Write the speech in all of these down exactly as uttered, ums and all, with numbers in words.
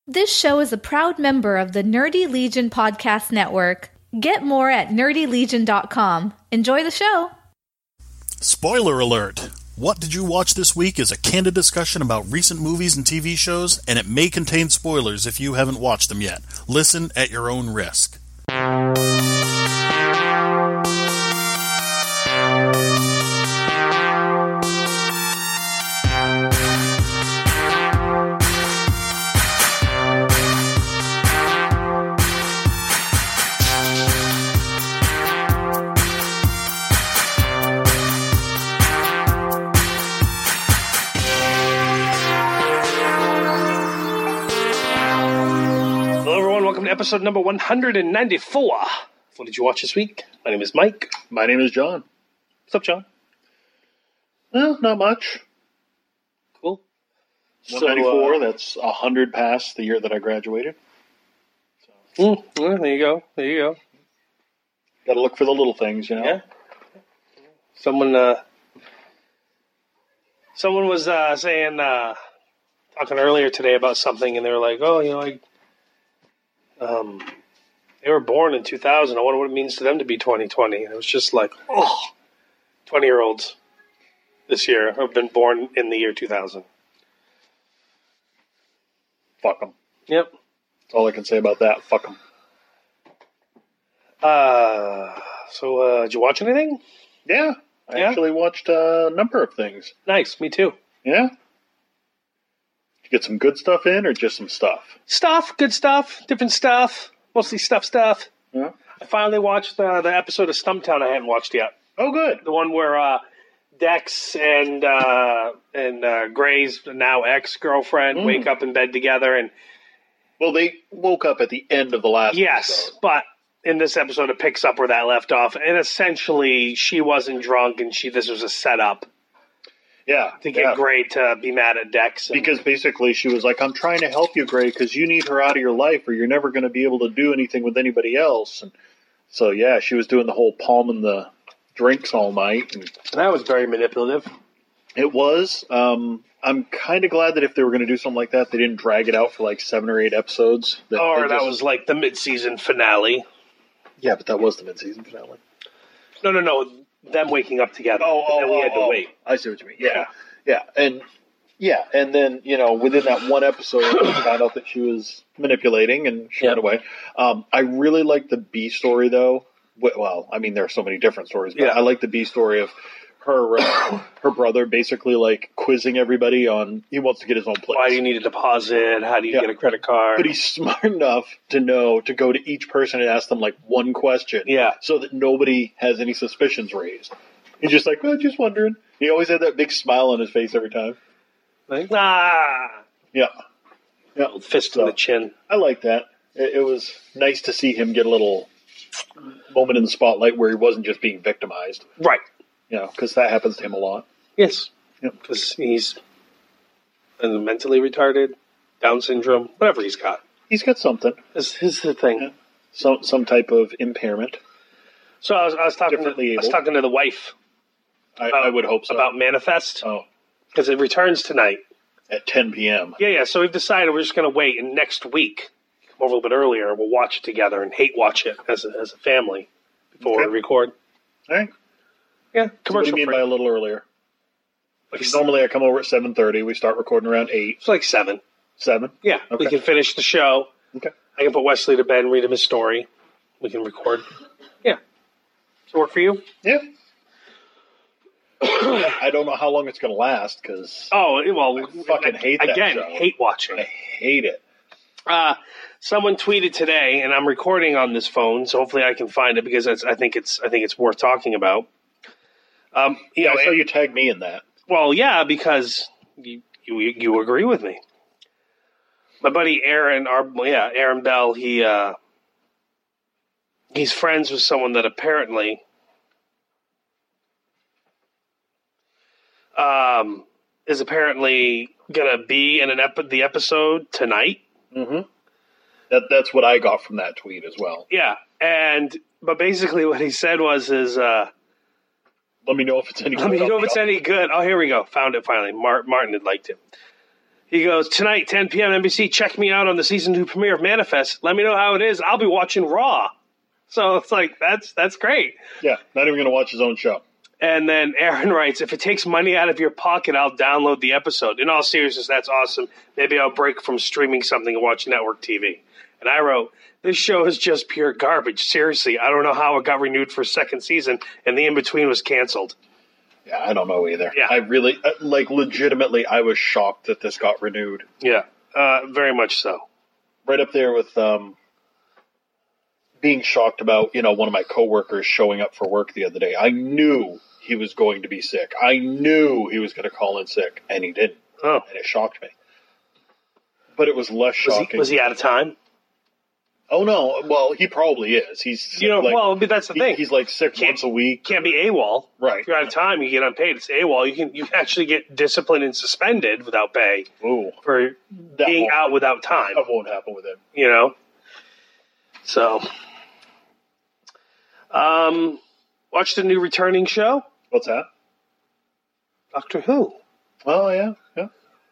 This show is a proud member of the Nerdy Legion Podcast Network. Get more at nerdy legion dot com. Enjoy the show! Spoiler alert! What Did You Watch This Week is a candid discussion about recent movies and T V shows, and it may contain spoilers if you haven't watched them yet. Listen at your own risk. Episode number one hundred ninety-four. What did you watch this week? My name is Mike. My name is John. What's up, John? Well, not much. Cool. one ninety-four, so, uh, that's one hundred past the year that I graduated. So. Mm, well, there you go. There you go. Got to look for the little things, you know? Yeah. Someone, uh, someone was uh, saying, uh, talking earlier today about something, and they were like, oh, you know, like, Um, they were born in two thousand. I wonder what it means to them to be twenty twenty. It was just like, oh, twenty-year-olds this year have been born in the year two thousand. Fuck them. Yep. That's all I can say about that. Fuck them. Uh, so, uh, did you watch anything? Yeah. I Yeah? actually watched a number of things. Nice. Me too. Yeah? Did you get some good stuff in or just some stuff? Stuff. Good stuff. Different stuff. Mostly stuff stuff. Yeah. I finally watched uh, the episode of Stumptown I hadn't watched yet. Oh, good. The one where uh, Dex and uh, and uh, Gray's now ex-girlfriend Mm. wake up in bed together. And Well, they woke up at the end of the last yes, episode. but in this episode it picks up where that left off. And essentially she wasn't drunk and she this was a setup Yeah. to get yeah. Gray to be mad at Dex. And, Because basically she was like, I'm trying to help you, Gray, because you need her out of your life or you're never going to be able to do anything with anybody else. And so, yeah, she was doing the whole palming the drinks all night. And that was very manipulative. it was. Um, I'm kind of glad that if they were going to do something like that, they didn't drag it out for like seven or eight episodes. That Or they that just- was like the mid-season finale. Yeah, but that was the mid-season finale. No, no, no. Them waking up together. Oh, and then we oh, had to oh, wait. I see what you mean. Yeah, yeah, and yeah, and then you know, within that one episode, we found out that she was manipulating and she Yeah. ran away. Um, I really like the B story, though. Well, I mean, there are so many different stories, but Yeah. I like the B story of her uh, her brother basically like quizzing everybody on he wants to get his own place. Why do you need a deposit? How do you Yeah. get a credit card? But he's smart enough to know to go to each person and ask them like one question, Yeah. so that nobody has any suspicions raised. He's just like, well, just wondering. He always had that big smile on his face every time. Like, ah, Yeah, yeah. fist in So, the chin. I like that. It, it was nice to see him get a little moment in the spotlight where he wasn't just being victimized. Right. You know, because that happens to him a lot. Yes. Yep. Because he's mentally retarded, Down syndrome, whatever he's got. He's got something, This is the thing. Yeah. some some type of impairment. So I was, I was talking. To, Differently I was able. talking to the wife I, about, I would hope so. about Manifest oh, because it returns tonight. at ten p.m. Yeah, yeah. So we've decided we're just going to wait, and next week, come over a little bit earlier, we'll watch it together and hate watch it as a, as a family before Okay. we record. All right. Yeah, So what do commercial you mean free. by a little earlier? Like, Because normally I come over at seven thirty. We start recording around eight, it's like seven. seven. Yeah, Okay. we can finish the show. Okay. I can put Wesley to bed and read him his story. We can record. Yeah. Does it work for you? Yeah. I don't know how long it's going to last because Oh, well, I fucking hate that again, show. hate watching. I hate it. Uh, someone tweeted today, and I'm recording on this phone, so hopefully I can find it because it's, I think it's I think it's worth talking about. Um, you Yeah, know, I saw it- you tag me in that. well, yeah, because you, you you agree with me. My buddy Aaron, our yeah, Aaron Bell, he uh, he's friends with someone that apparently um, is apparently gonna be in an epi- the episode tonight. Mm-hmm. That that's what I got from that tweet as well. Yeah, and but basically what he said was is uh, Let me know if it's any. let me good. know if it's any good. Oh, here we go. Found it finally. Mar- Martin had liked it. He goes, tonight, ten p.m. N B C, check me out on the season two premiere of Manifest. Let me know how it is. I'll be watching Raw. So it's like, that's that's great. Yeah, not even going to watch his own show. And then Aaron writes, if it takes money out of your pocket, I'll download the episode. In all seriousness, that's awesome. Maybe I'll break from streaming something and watch network T V. And I wrote, this show is just pure garbage. Seriously, I don't know how it got renewed for a second season, and the in-between was canceled. Yeah, I don't know either. Yeah. I really, like, legitimately, I was shocked that this got renewed. Yeah, uh, very much so. Right up there with um, being shocked about, you know, one of my coworkers showing up for work the other day. I knew he was going to be sick. I knew he was going to call in sick, and he didn't. Oh. And it shocked me. But it was less Was shocking. he, was he out of time? Oh, no. Well, he probably is. He's You know, like, well, but that's the he- thing. he's like sick Can't- once a week. Can't be AWOL. Right. If you're out of time, you get unpaid. It's AWOL. You can you can actually get disciplined and suspended without pay Ooh, for that being won't, out without time. that won't happen with him. You know? So, um, watch the new returning show, What's that? Doctor Who. Oh, yeah, yeah.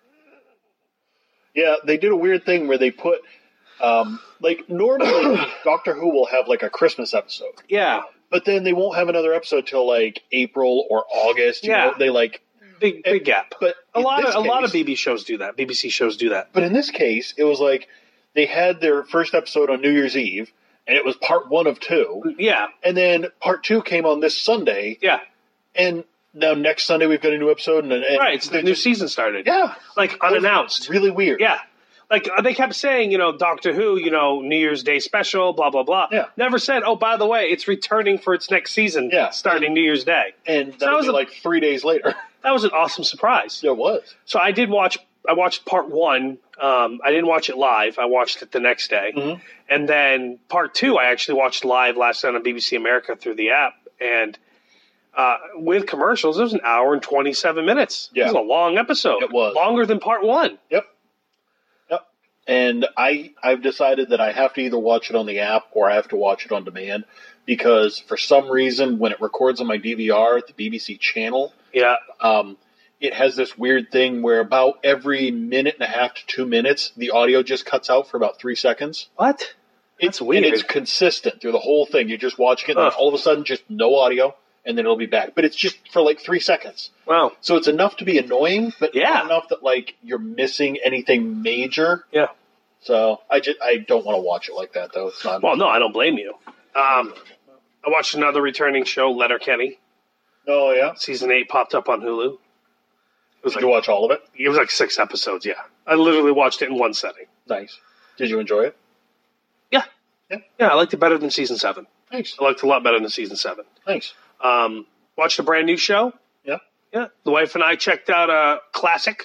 Yeah, they did a weird thing where they put, um, like, normally Doctor Who will have, like, a Christmas episode. Yeah. But then they won't have another episode till, like, April or August. You Yeah. know? They, like... Big big gap. But a in lot of this a lot case- of B B shows do that. B B C shows do that. But in this case, it was like they had their first episode on New Year's Eve, and it was part one of two. Yeah. And then part two came on this Sunday, Yeah. and now next Sunday we've got a new episode. And, and Right. It's the they're new just- season started. Yeah. Like unannounced. Really weird. Yeah. Like, uh, they kept saying, you know, Doctor Who, you know, New Year's Day special, blah, blah, blah. Yeah. Never said, oh, by the way, it's returning for its next season Yeah. starting New Year's Day. And that that was was a- like three days later. That was an awesome surprise. It was. So I did watch, I watched part one. Um, I didn't watch it live. I watched it the next day. Mhm. And then part two, I actually watched live last night on B B C America through the app. And uh, with commercials, it was an hour and twenty-seven minutes. Yeah. It was a long episode. It was. Longer than part one. Yep. Yep. And I, I've decided that I have to either watch it on the app or I have to watch it on demand because for some reason, when it records on my D V R, the B B C channel, Yeah. um, it has this weird thing where about every minute and a half to two minutes, the audio just cuts out for about three seconds. What? That's It's, weird. And it's consistent through the whole thing. You're just watching it, and then Huh. all of a sudden, just no audio, and then it'll be back. But it's just for like three seconds. Wow. So it's enough to be annoying, but Yeah. not enough that like you're missing anything major. Yeah. So I just I don't want to watch it like that though. It's not. Well, no, I don't blame you. Um, I watched another returning show, Letterkenny. Oh yeah. Season eight popped up on Hulu. It was Did like, you watch all of it? it was like six episodes, yeah. I literally watched it in one setting. Nice. Did you enjoy it? Yeah. Yeah. Yeah, I liked it better than season seven. Nice. I liked it a lot better than season seven. Nice. Um, watched a brand new show. Yeah. Yeah. The wife and I checked out a classic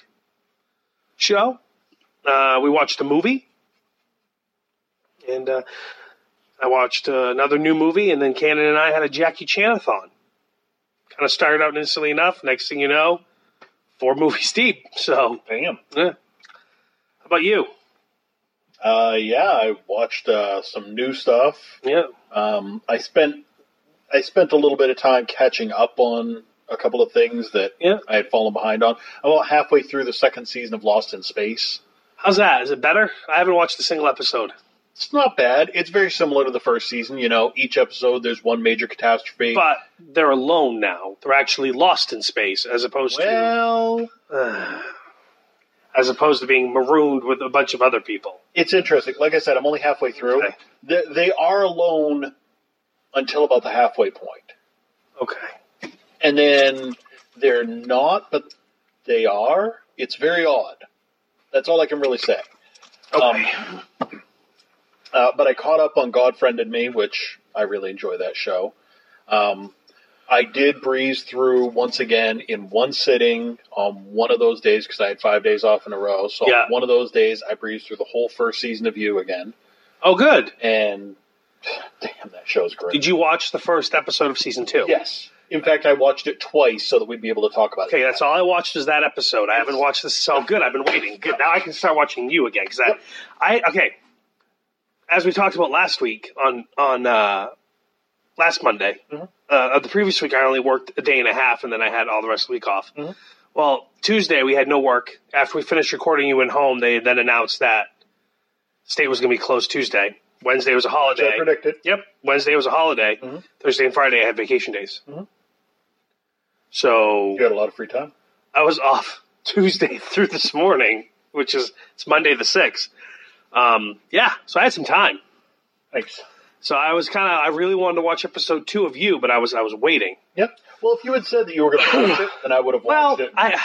show. Uh, we watched a movie. And uh, I watched uh, another new movie, and then Cannon and I had a Jackie Chan-a-thon. Kind of started out innocently enough. Next thing you know, four movies deep. So, Damn. yeah. How about you? Uh, yeah, I watched uh, some new stuff. Yeah. Um, I spent I spent a little bit of time catching up on a couple of things that Yeah. I had fallen behind on. I'm about halfway through the second season of Lost in Space. How's that? Is it better? I haven't watched a single episode. It's not bad. It's very similar to the first season. You know, each episode there's one major catastrophe. But they're alone now. They're actually lost in space, as opposed well, to uh, as opposed to being marooned with a bunch of other people. it's interesting. Like I said, I'm only halfway through. Okay. They, they are alone until about the halfway point. Okay. And then they're not, but they are. It's very odd. That's all I can really say. Okay. Um, uh, but I caught up on God Friended Me, which I really enjoy that show. Um, I did breeze through once again in one sitting on one of those days because I had five days off in a row. So Yeah. on one of those days, I breezed through the whole first season of You again. Oh, good. And damn, that show's great. Did you watch the first episode of season two? Yes. In fact, I watched it twice so that we'd be able to talk about Okay, it. that's all I watched is that episode. I haven't watched this. So good. I've been waiting. Good. Now I can start watching You again because I, I okay. As we talked about last week on on uh, last Monday, Mhm. uh, the previous week I only worked a day and a half, and then I had all the rest of the week off. Mhm. Well, Tuesday we had no work. After we finished recording, you went home. They then announced that state was going to be closed Tuesday. Wednesday was a holiday. Which I predicted. Yep. Wednesday was a holiday. Mm-hmm. Thursday and Friday I had vacation days. Mm-hmm. So You had a lot of free time. I was off Tuesday through this morning, which is it's Monday the sixth. Um, yeah, so I had some time. Thanks. So I was kind of I really wanted to watch episode two of You, but I was I was waiting. Yep. Well, if you had said that you were going to watch it, then I would have watched Well, it. I.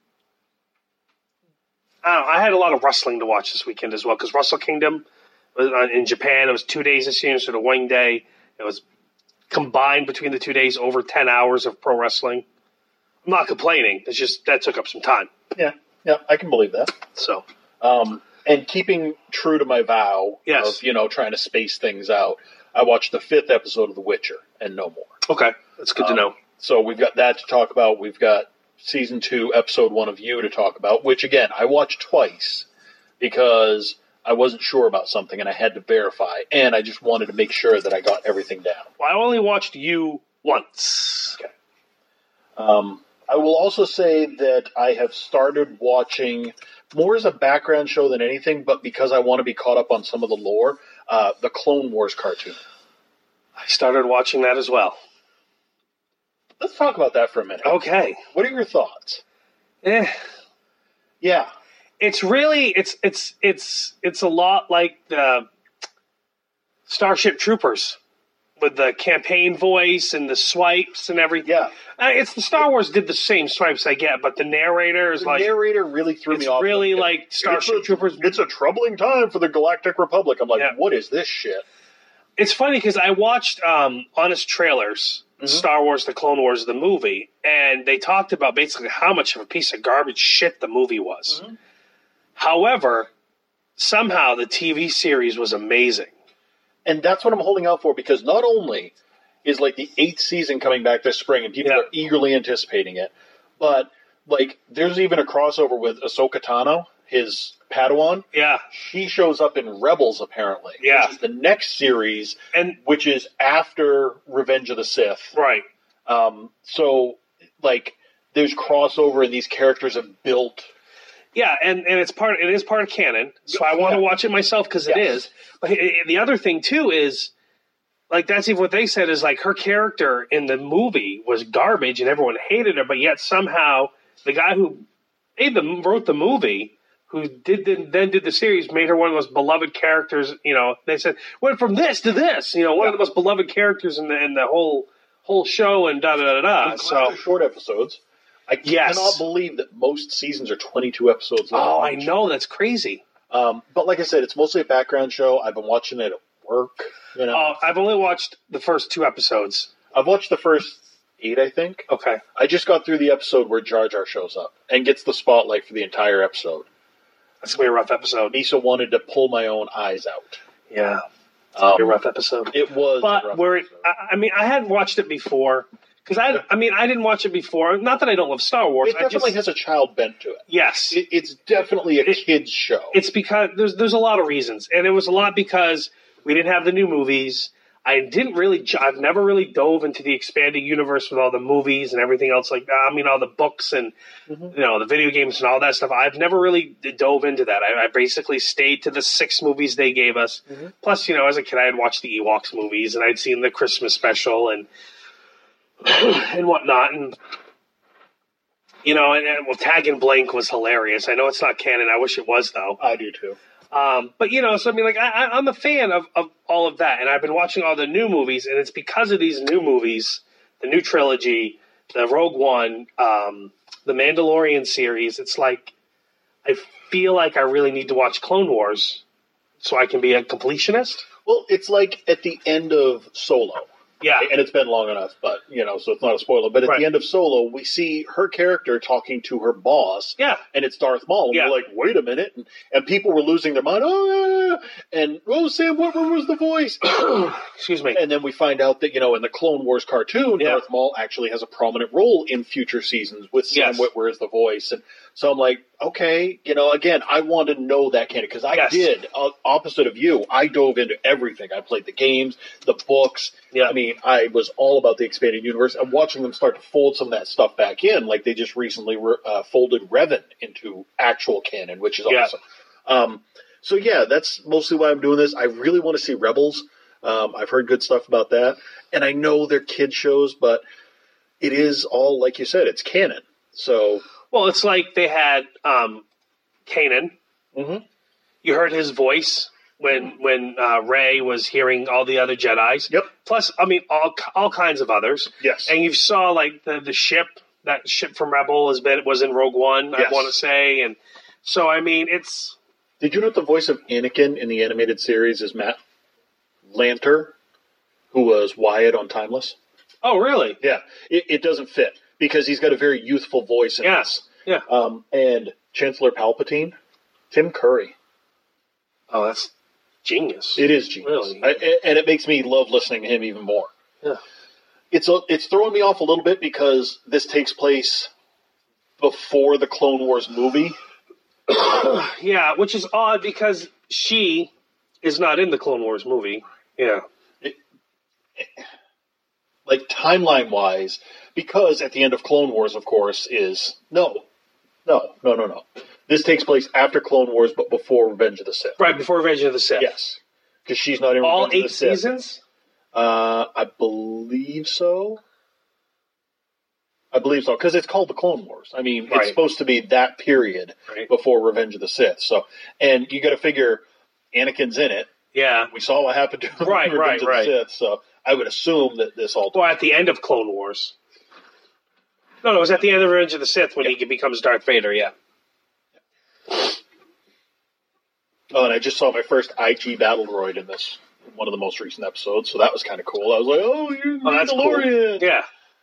I, don't know, I had a lot of wrestling to watch this weekend as well because Wrestle Kingdom was uh, in Japan. It was two days this year instead of one day. It was combined between the two days over ten hours of pro wrestling. I'm not complaining. It's just that took up some time. Yeah, yeah, I can believe that. So, Um, and keeping true to my vow Yes. of, you know, trying to space things out, I watched the fifth episode of The Witcher and no more. okay, that's good to Um, know. So we've got that to talk about. We've got season two, episode one of You to talk about, which, again, I watched twice because I wasn't sure about something and I had to verify, and I just wanted to make sure that I got everything down. Well, I only watched You once. Okay. Um, I will also say that I have started watching more as a background show than anything, but because I want to be caught up on some of the lore, uh, the Clone Wars cartoon. I started watching that as well. Let's talk about that for a minute. Okay. What are your thoughts? Eh. Yeah. It's really it's it's it's it's a lot like the Starship Troopers with the campaign voice and the swipes and everything. Yeah. Uh, it's the Star Wars did the same swipes I get, but the narrator is The like narrator really threw it's me off. really Like, like Starship it's a, Troopers. It's a troubling time for the Galactic Republic. I'm like, Yeah. what is this shit? It's funny because I watched um, Honest Trailers, Mm-hmm. Star Wars: The Clone Wars, the movie, and they talked about basically how much of a piece of garbage shit the movie was. Mm-hmm. However, somehow the T V series was amazing. And that's what I'm holding out for, because not only is like the eighth season coming back this spring and people Yeah. are eagerly anticipating it, but like there's even a crossover with Ahsoka Tano, his Padawan. Yeah, She shows up in Rebels apparently. Yeah. Which is the next series, and which is after Revenge of the Sith. right. Um, so like there's crossover and these characters have built. Yeah, and, and it's part it is part of canon, so I want to Yeah. watch it myself because it Yes. is. But it, it- the other thing too is, like that's even what they said is like her character in the movie was garbage and everyone hated her, but yet somehow the guy who made the, wrote the movie, who did the, then did the series, made her one of the most beloved characters. You know, they said went from this to this. You know, one of the most beloved characters in the in the whole whole show and da da da da. I'm glad So they're short episodes. I Yes. cannot believe that most seasons are twenty-two episodes long. oh, I know that's crazy. Um, but like I said, it's mostly a background show. I've been watching it at work. You know, Uh, I've only watched the first two episodes. I've watched the first eight, I think. Okay. I just got through the episode where Jar Jar shows up and gets the spotlight for the entire episode. That's gonna be a rough episode. Misa wanted to pull my own eyes out. Yeah, it's gonna be a Um, rough episode. it was, a But rough where it, episode. I, I mean, I hadn't watched it before because I, I mean, I didn't watch it before. Not that I don't love Star Wars. it I definitely just, has a child bent to it. yes, it it's definitely a It- kid's show. it's because there's there's a lot of reasons, and it was a lot because we didn't have the new movies. I didn't really. j- I've never really dove into the expanded universe with all the movies and everything else like that. I mean, all the books and Mhm. you know the video games and all that stuff. I've never really d- dove into that. I, I basically stayed to the six movies they gave us. Mhm. Plus, you know, as a kid, I had watched the Ewoks movies and I'd seen the Christmas special and and whatnot. And you know, and, and well, Tag and Blank was hilarious. I know it's not canon. I wish it was though. I do too. Um, but you know, so I mean, like I, I, I'm a fan of, of all of that, and I've been watching all the new movies, and it's because of these new movies, the new trilogy, the Rogue One, um, the Mandalorian series. It's like I feel like I really need to watch Clone Wars so I can be a completionist. Well, it's like at the end of Solo. Yeah, And it's been long enough, but, you know, so it's not a spoiler. But at Right. the end of Solo, we see her character talking to her boss, yeah, and it's Darth Maul. And Yeah. we're like, wait a minute. And, and people were losing their mind. Oh, yeah, yeah, yeah. and oh, Sam Witwer was the voice. Excuse me. And then we find out that, you know, in the Clone Wars cartoon, Yeah. Darth Maul actually has a prominent role in future seasons with Sam Yes. Witwer as the voice. And so I'm like, okay, you know, again, I want to know that canon because I Yes. did, uh, opposite of you, I dove into everything. I played the games, the books. Yeah. I mean, I was all about the expanded universe. And watching them start to fold some of that stuff back in, like they just recently re- uh, folded Revan into actual canon, which is Yeah. awesome. Um, so yeah, that's mostly why I'm doing this. I really want to see Rebels. Um, I've heard good stuff about that, and I know they're kid shows, but it is all, like you said, it's canon. So Well, it's like they had um, Kanan. Mhm. You heard his voice when when uh, Rey was hearing all the other Jedis. Yep. Plus, I mean, all all kinds of others. Yes. And you saw like the the ship that ship from Rebel has been was in Rogue One. Yes. I want to say, and so I mean, it's did you know the voice of Anakin in the animated series is Matt Lanter, who was Wyatt on Timeless? oh really? Yeah, it, it doesn't fit because he's got a very youthful voice in Yeah. this. Yeah. Um, and Chancellor Palpatine, Tim Curry. Oh, that's genius. It is genius, Really? I, and it makes me love listening to him even more. Yeah. It's a, it's throwing me off a little bit because this takes place before the Clone Wars movie. Yeah, which is odd because she is not in the Clone Wars movie. Yeah. Like timeline wise, because at the end of Clone Wars, of course, is no, no, no, no, no. This takes place after Clone Wars, but before Revenge of the Sith. Right before Revenge of the Sith. Yes, because she's not in All Revenge of eight the Sith. seasons? Uh, I believe so. I believe so because it's called the Clone Wars. I mean, Right. it's supposed to be that period Right. before Revenge of the Sith. So, and you got to figure Anakin's in it. Yeah. We saw what happened to him Right, in Revenge right, of the Sith. So, I would assume that this all. Well, at the end of Clone Wars. No, no, it was at the end of Revenge of the Sith when Yeah. he becomes Darth Vader, yeah. Oh, and I just saw my first I G battle droid in this, one of the most recent episodes, so that was kind of cool. I was like, oh, you're Oh, that's cool. Mandalorian! Yeah.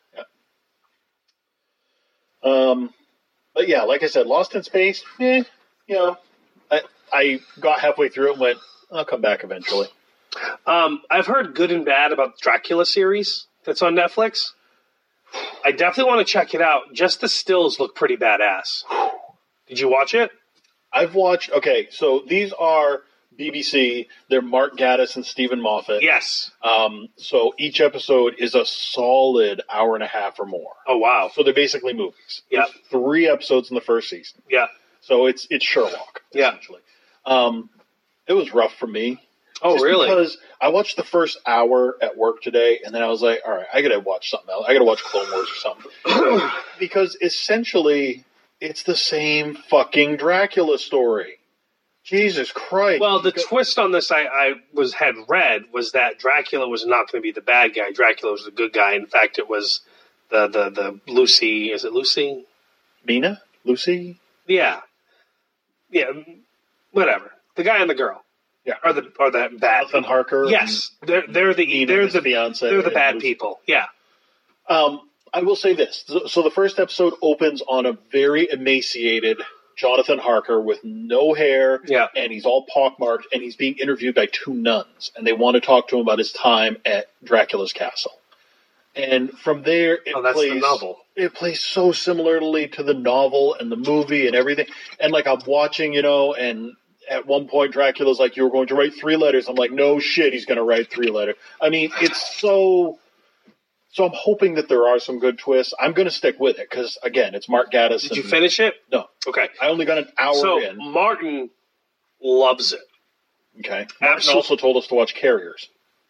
Um, but yeah, like I said, Lost in Space, eh, you know, I, I got halfway through it and went, I'll come back eventually. Um, I've heard good and bad about the Dracula series that's on Netflix. I definitely want to check it out. Just the stills look pretty badass. Did you watch it? I've watched, okay, so these are B B C, they're Mark Gatiss and Stephen Moffat. Yes. Um, so each episode is a solid hour and a half or more. Oh, wow. So they're basically movies. Yeah. There's three episodes in the first season. Yeah. So it's it's Sherlock, Yeah. essentially. Um, it was rough for me. Oh, Just really? Because I watched the first hour at work today, and then I was like, all right, I got to watch something else. I got to watch Clone Wars or something. Because essentially, it's the same fucking Dracula story. Jesus Christ. Well, the You got- twist on this I, I was had read was that Dracula was not going to be the bad guy. Dracula was the good guy. In fact, it was the, the, the Lucy. Is it Lucy? Mina? Lucy? Yeah. Yeah. Whatever. The guy and the girl. Yeah. Or the or the bad. Jonathan Harker? Yes. They're they're the Mina, they're his the fiance, they're the and bad Lucy. people. Yeah. Um, I will say this. So, so the first episode opens on a very emaciated Jonathan Harker with no hair, Yeah. and he's all pockmarked, and he's being interviewed by two nuns, and they want to talk to him about his time at Dracula's castle. And from there, it Oh, that's the plays novel. It plays so similarly to the novel and the movie and everything. And like I'm watching, you know, and at one point Dracula's like, "You were going to write three letters." I'm like, "No shit, he's going to write three letters." I mean, it's so. So I'm hoping that there are some good twists. I'm going to stick with it because, again, it's Mark Gatiss. Did you and- finish it? No. Okay. I only got an hour So in. Martin loves it, Okay. Martin Absol- also told us to watch Carriers.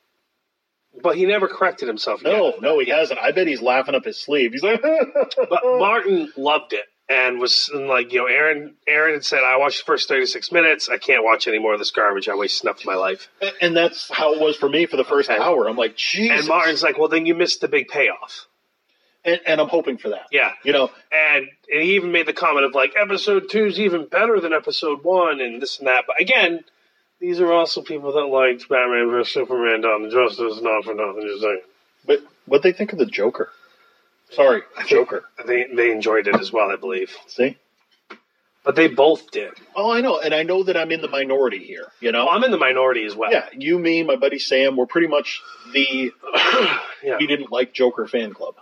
but he never corrected himself. No, yet. no, he hasn't. I bet he's laughing up his sleeve. He's like, But Martin loved it and was and like, you know, Aaron Aaron had said, I watched the first thirty-six minutes. I can't watch any more of this garbage. I wasted enough of my life. and that's how it was for me for the first Okay. hour. I'm like, Jesus. And Martin's like, well, then you missed the big payoff. and, and I'm hoping for that. Yeah. You know, And, and he even made the comment of like, episode two is even better than episode one and this and that. But again, these are also people that liked Batman versus Superman, Dawn of Justice, not for nothing, just saying. but what they think of the Joker? Sorry, Joker. They, they enjoyed it as well, I believe. See? But they both did. Oh, I know. And I know that I'm in the minority here, you know? Well, I'm in the minority as well. Yeah, you, me, my buddy Sam, we're pretty much the yeah. we didn't like Joker fan club.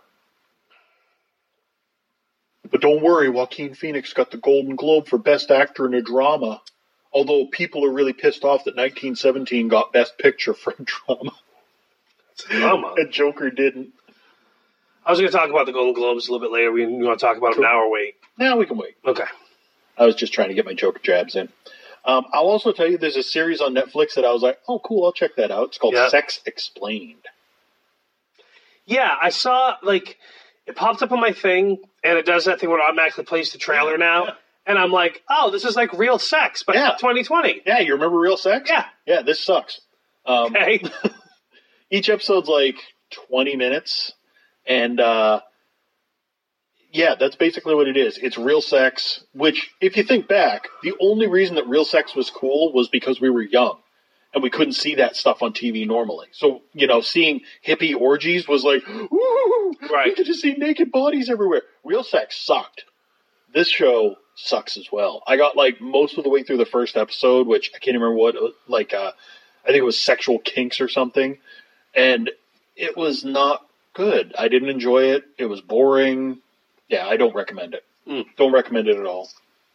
But don't worry, Joaquin Phoenix got the Golden Globe for Best Actor in a Drama. Although people are really pissed off that nineteen seventeen got Best Picture for a drama. It's a drama. And Joker didn't. I was going to talk about the Golden Globes a little bit later. We want to talk about them now or wait? Now we can wait. Okay. I was just trying to get my Joker jabs in. Um, I'll also tell you there's a series on Netflix that I was like, oh, cool, I'll check that out. It's called yeah. Sex Explained. Yeah, I saw, like, it popped up on my thing, and it does that thing where it automatically plays the trailer yeah, now. Yeah. And I'm like, oh, this is like Real Sex, but yeah. twenty twenty. Yeah, you remember Real Sex? Yeah. Yeah, this sucks. Um, okay. Each episode's like twenty minutes, and uh, yeah, that's basically what it is. It's real sex, which, if you think back, the only reason that real sex was cool was because we were young, and we couldn't see that stuff on T V normally. So, you know, seeing hippie orgies was like, woo, right. we could just see naked bodies everywhere. Real sex sucked. This show sucks as well. I got, like, most of the way through the first episode, which I can't remember what, like, uh, I think it was sexual kinks or something, and it was not good. I didn't enjoy it. It was boring. Yeah, I don't recommend it. Mm. Don't recommend it at all.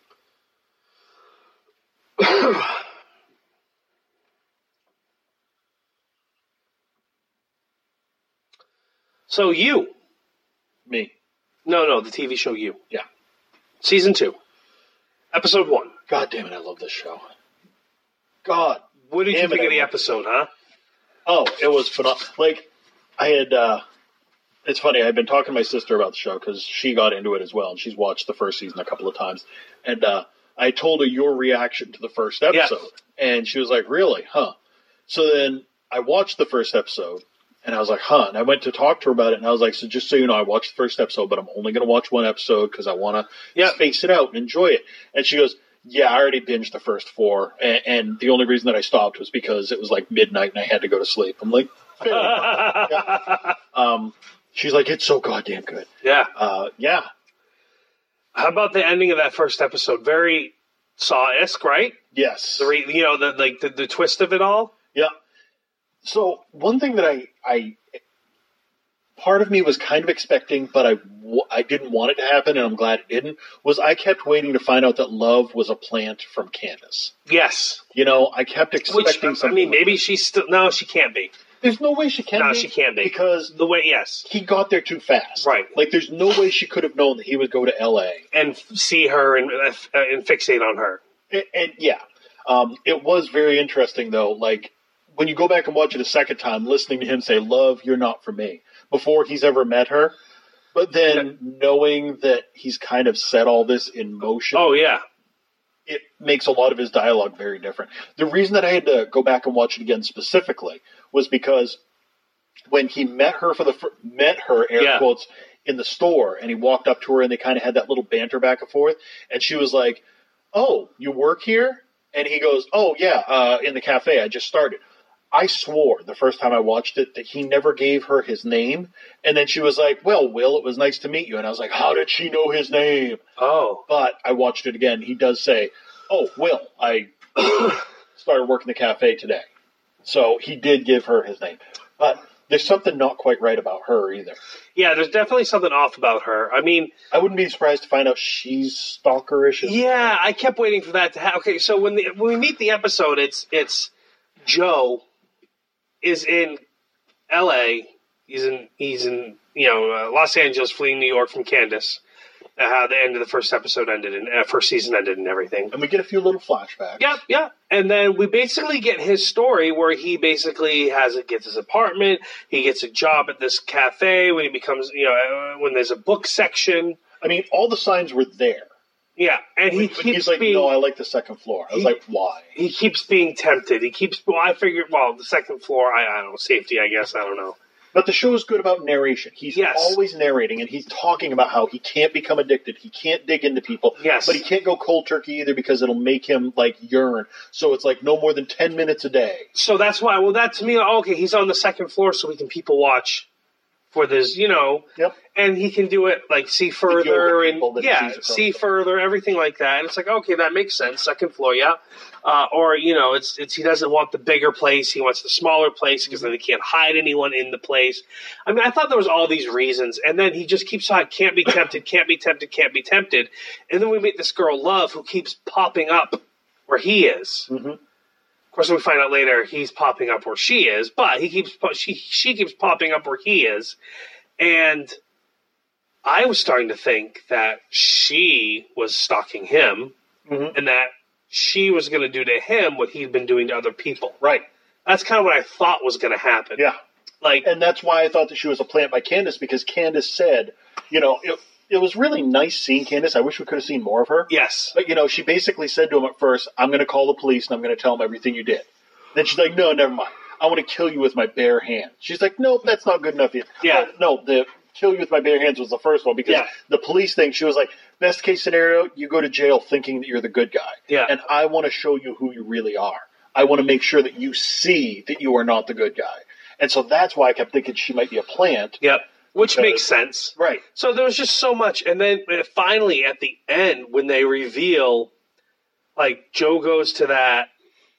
So you. Me. No, no, the T V show You. Yeah. Season two. Episode one. God damn it, I love this show. God. What did you damn think it, of the I episode, huh? Oh, it was phenomenal. Like, I had, uh, it's funny, I'd been talking to my sister about the show because she got into it as well, and she's watched the first season a couple of times. And uh, I told her your reaction to the first episode. Yeah. And she was like, really? Huh? So then I watched the first episode, and I was like, huh? And I went to talk to her about it, and I was like, so just so you know, I watched the first episode, but I'm only going to watch one episode because I want to yeah. space it out and enjoy it. And she goes, yeah, I already binged the first four, and, and the only reason that I stopped was because it was like midnight and I had to go to sleep. I'm like, fair enough. Yeah. Um, she's like, it's so goddamn good. Yeah. Uh, yeah. How about the ending of that first episode? Very Saw-esque, right? Yes. The re, you know, the like the, the twist of it all. Yeah. So one thing that I, I, part of me was kind of expecting, but I, I didn't want it to happen, and I'm glad it didn't, was I kept waiting to find out that Love was a plant from Candace. Yes. You know, I kept expecting Which, something. I mean, maybe like she's still, no, she can't be. There's no way she can no, be. No, she can't be. Because the way, yes. He got there too fast. Right. Like, there's no way she could have known that he would go to L A. And see her and, uh, and fixate on her. And, and yeah. Um, it was very interesting, though. Like, when you go back and watch it a second time, listening to him say, Love, you're not for me, before he's ever met her. But then yeah. knowing that he's kind of set all this in motion. Oh, yeah. It makes a lot of his dialogue very different. The reason that I had to go back and watch it again specifically was because when he met her for the met her air yeah. quotes in the store, and he walked up to her and they kind of had that little banter back and forth, and she was like, "Oh, you work here?" And he goes, "Oh yeah, uh, in the cafe. I just started." I swore the first time I watched it that he never gave her his name. And then she was like, well, Will, it was nice to meet you. And I was like, how did she know his name? Oh. But I watched it again. He does say, oh, Will, I started working the cafe today. So he did give her his name. But there's something not quite right about her either. Yeah, there's definitely something off about her. I mean, I wouldn't be surprised to find out she's stalkerish. Yeah, I kept waiting for that to happen. Okay, so when, the, when we meet the episode, it's it's Joe is in L A. He's in he's in you know uh, Los Angeles, fleeing New York from Candace. Uh, how the end of the first episode ended and uh, first season ended and everything. And we get a few little flashbacks. Yeah, yeah. And then we basically get his story where he basically has a, gets his apartment. He gets a job at this cafe when he becomes you know uh, when there's a book section. I mean, all the signs were there. Yeah, and he but keeps he's like, being, no, I like the second floor. I was he, like, why? He keeps being tempted. He keeps, well, I figured, well, the second floor, I, I don't know, safety, I guess, I don't know. But the show is good about narration. He's yes. always narrating, and he's talking about how he can't become addicted. He can't dig into people. Yes. But he can't go cold turkey either because it'll make him, like, yearn. So it's like no more than ten minutes a day. So that's why, well, that to me, okay, he's on the second floor so we can people watch for this, you know, Yep. and he can do it like see deal further with and people that yeah, sees across see the- further, everything like that. And it's like, okay, that makes sense. Second floor, yeah. Uh, or, you know, it's, it's, he doesn't want the bigger place. He wants the smaller place because then he can't hide anyone in the place. I mean, I thought there was all these reasons. And then he just keeps on, can't be tempted, can't be tempted, can't be tempted. And then we meet this girl, Love, who keeps popping up where he is. Mm-hmm. Of course, we find out later he's popping up where she is, but he keeps she she keeps popping up where he is, and I was starting to think that she was stalking him, Mhm. and that she was going to do to him what he'd been doing to other people. Right. That's kind of what I thought was going to happen. Yeah. Like, And that's why I thought that she was a plant by Candace, because Candace said, you know, it, it was really nice seeing Candace. I wish we could have seen more of her. yes, But, you know, she basically said to him at first, I'm going to call the police and I'm going to tell them everything you did. Then she's like, no, never mind. I want to kill you with my bare hands. She's like, nope, that's not good enough yet. Yeah. Oh, no, the kill you with my bare hands was the first one, because Yeah. the police thing, she was like, best case scenario, you go to jail thinking that you're the good guy. Yeah. And I want to show you who you really are. I want to make sure that you see that you are not the good guy. And so that's why I kept thinking she might be a plant. yep, which Because- makes sense. Right. So there was just so much, and then uh, finally at the end when they reveal, like Joe goes to that,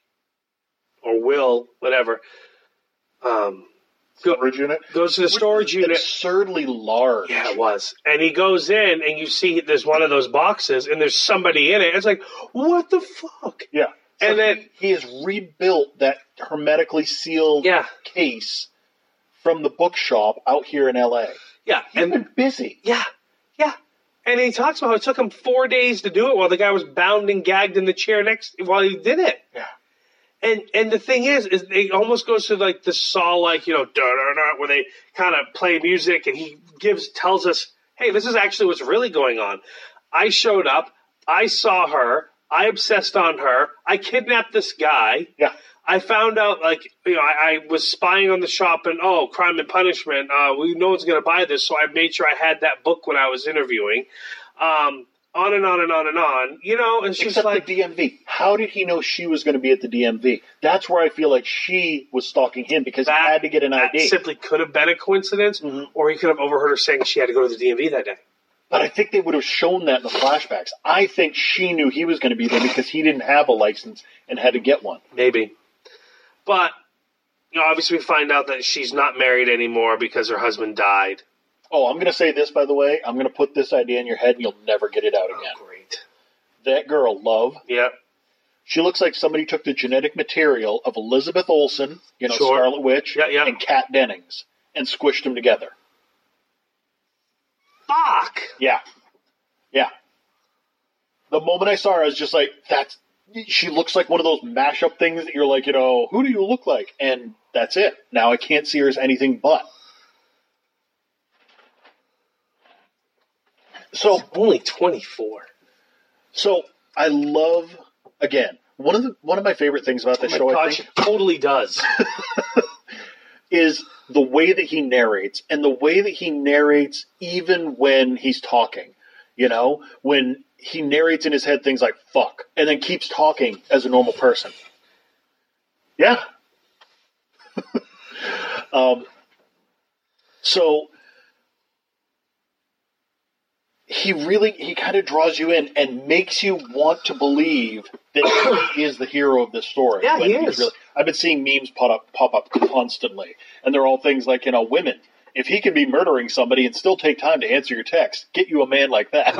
or Will, whatever, um, go, Storage unit. goes to the storage Which was unit. absurdly large. Yeah, it was, and he goes in, and you see there's one of those boxes, and there's somebody in it. It's like, what the fuck? Yeah. So And then- he, he has rebuilt that hermetically sealed Yeah, case from the bookshop out here in L A. yeah, He's and been busy. yeah, yeah. And he talks about how it took him four days to do it while the guy was bound and gagged in the chair next while he did it. Yeah. And and the thing is, is it almost goes to like the Saw, like, you know, da da da, where they kind of play music, and he gives tells us, hey, this is actually what's really going on. I showed up, I saw her, I obsessed on her, I kidnapped this guy. Yeah. I found out, like, you know, I, I was spying on the shop, and oh, Crime and Punishment. Uh, we no one's going to buy this, so I made sure I had that book when I was interviewing. Um, on and on and on and on. You know, it's just Except like, the D M V. How did he know she was going to be at the D M V? That's where I feel like she was stalking him, because that, he had to get an that I D. simply could have been a coincidence, Mhm. or he could have overheard her saying she had to go to the D M V that day. But I think they would have shown that in the flashbacks. I think she knew he was going to be there because he didn't have a license and had to get one. Maybe. But, you know, obviously we find out that she's not married anymore because her husband died. Oh, I'm going to say this, by the way. I'm going to put this idea in your head and you'll never get it out again. Oh, great. That girl, Love, Yep. she looks like somebody took the genetic material of Elizabeth Olsen, you know, Sure. Scarlet Witch, Yeah, yeah. and Kat Dennings, and squished them together. Fuck! Yeah. Yeah. The moment I saw her, I was just like, that's, she looks like one of those mashup things that you're like, you know, who do you look like? And that's it. Now I can't see her as anything but. So, Only twenty-four. so I love, again, one of the, one of my favorite things about the Oh my show, I God, think, she totally does. is the way that he narrates, and the way that he narrates even when he's talking. You know, when he narrates in his head things like fuck, and then keeps talking as a normal person. Yeah. um, so he really, he kind of draws you in and makes you want to believe that he is the hero of this story. Yeah, when he he's is. Really, I've been seeing memes pop up, pop up constantly, and they're all things like, you know, women, if he can be murdering somebody and still take time to answer your text, get you a man like that.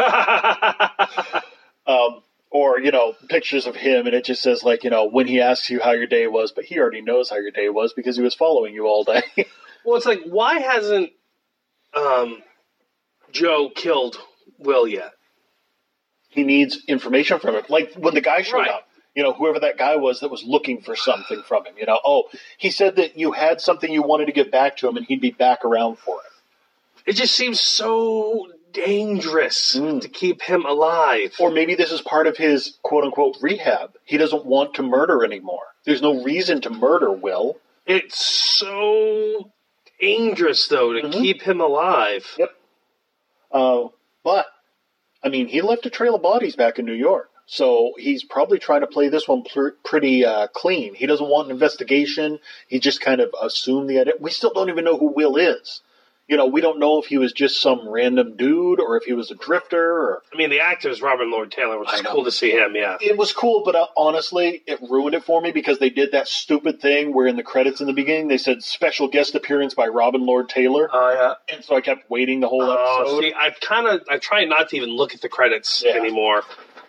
um, or, you know, pictures of him, and it just says, like, you know, when he asks you how your day was, but he already knows how your day was because he was following you all day. Well, it's like, why hasn't um, Joe killed Will yet? He needs information from him. Like, when the guy showed Right. up, you know, whoever that guy was that was looking for something from him, you know, oh, he said that you had something you wanted to get back to him, and he'd be back around for it. It just seems so dangerous Mm. to keep him alive. Or maybe this is part of his quote-unquote rehab. He doesn't want to murder anymore. There's no reason to murder Will. It's so dangerous, though, to Mhm. keep him alive. Yep. Uh, but, I mean, he left a trail of bodies back in New York. So he's probably trying to play this one pr- pretty uh, clean. He doesn't want an investigation. He just kind of assumed the idea. We still don't even know who Will is. You know, we don't know if he was just some random dude or if he was a drifter. Or I mean, the actor is Robin Lord Taylor, which is cool to see him, yeah. It was cool, but uh, honestly, it ruined it for me because they did that stupid thing where in the credits in the beginning they said special guest appearance by Robin Lord Taylor. Oh, yeah. And so I kept waiting the whole Oh, episode. see, I've kind of, I try not to even look at the credits Yeah. anymore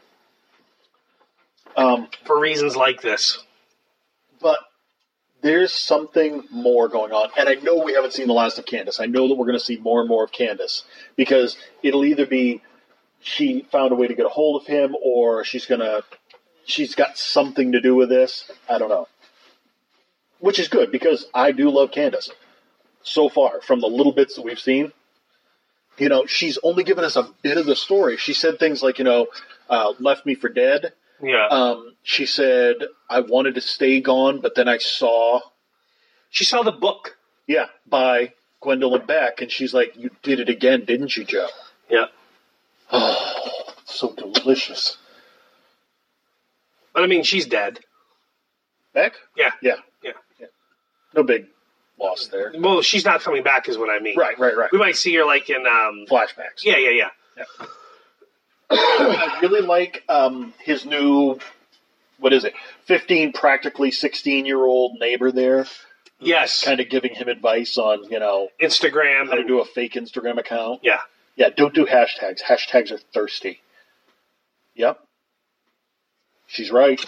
Um, for reasons like this. but there's something more going on. And I know we haven't seen the last of Candace. I know that we're going to see more and more of Candace because it'll either be she found a way to get a hold of him or she's going to, she's got something to do with this. I don't know. Which is good because I do love Candace. So far, from the little bits that we've seen, you know, she's only given us a bit of the story. She said things like, you know, uh, left me for dead. Yeah. Um, she said, I wanted to stay gone, but then I saw... She saw the book. Yeah, by Gwendolyn Beck, and she's like, you did it again, didn't you, Joe? Yeah. Oh, so delicious. But, I mean, she's dead. Beck? Yeah. Yeah. Yeah. yeah. No big loss there. Well, she's not coming back is what I mean. Right, right, right. We might see her, like, in... Um, Flashbacks. Yeah, yeah, yeah. yeah. I really like um, his new, what is it, fifteen, practically sixteen-year-old neighbor there. Yes. Kind of giving him advice on, you know, Instagram. how to do a fake Instagram account. Yeah. Yeah, don't do hashtags. Hashtags are thirsty. Yep. She's right.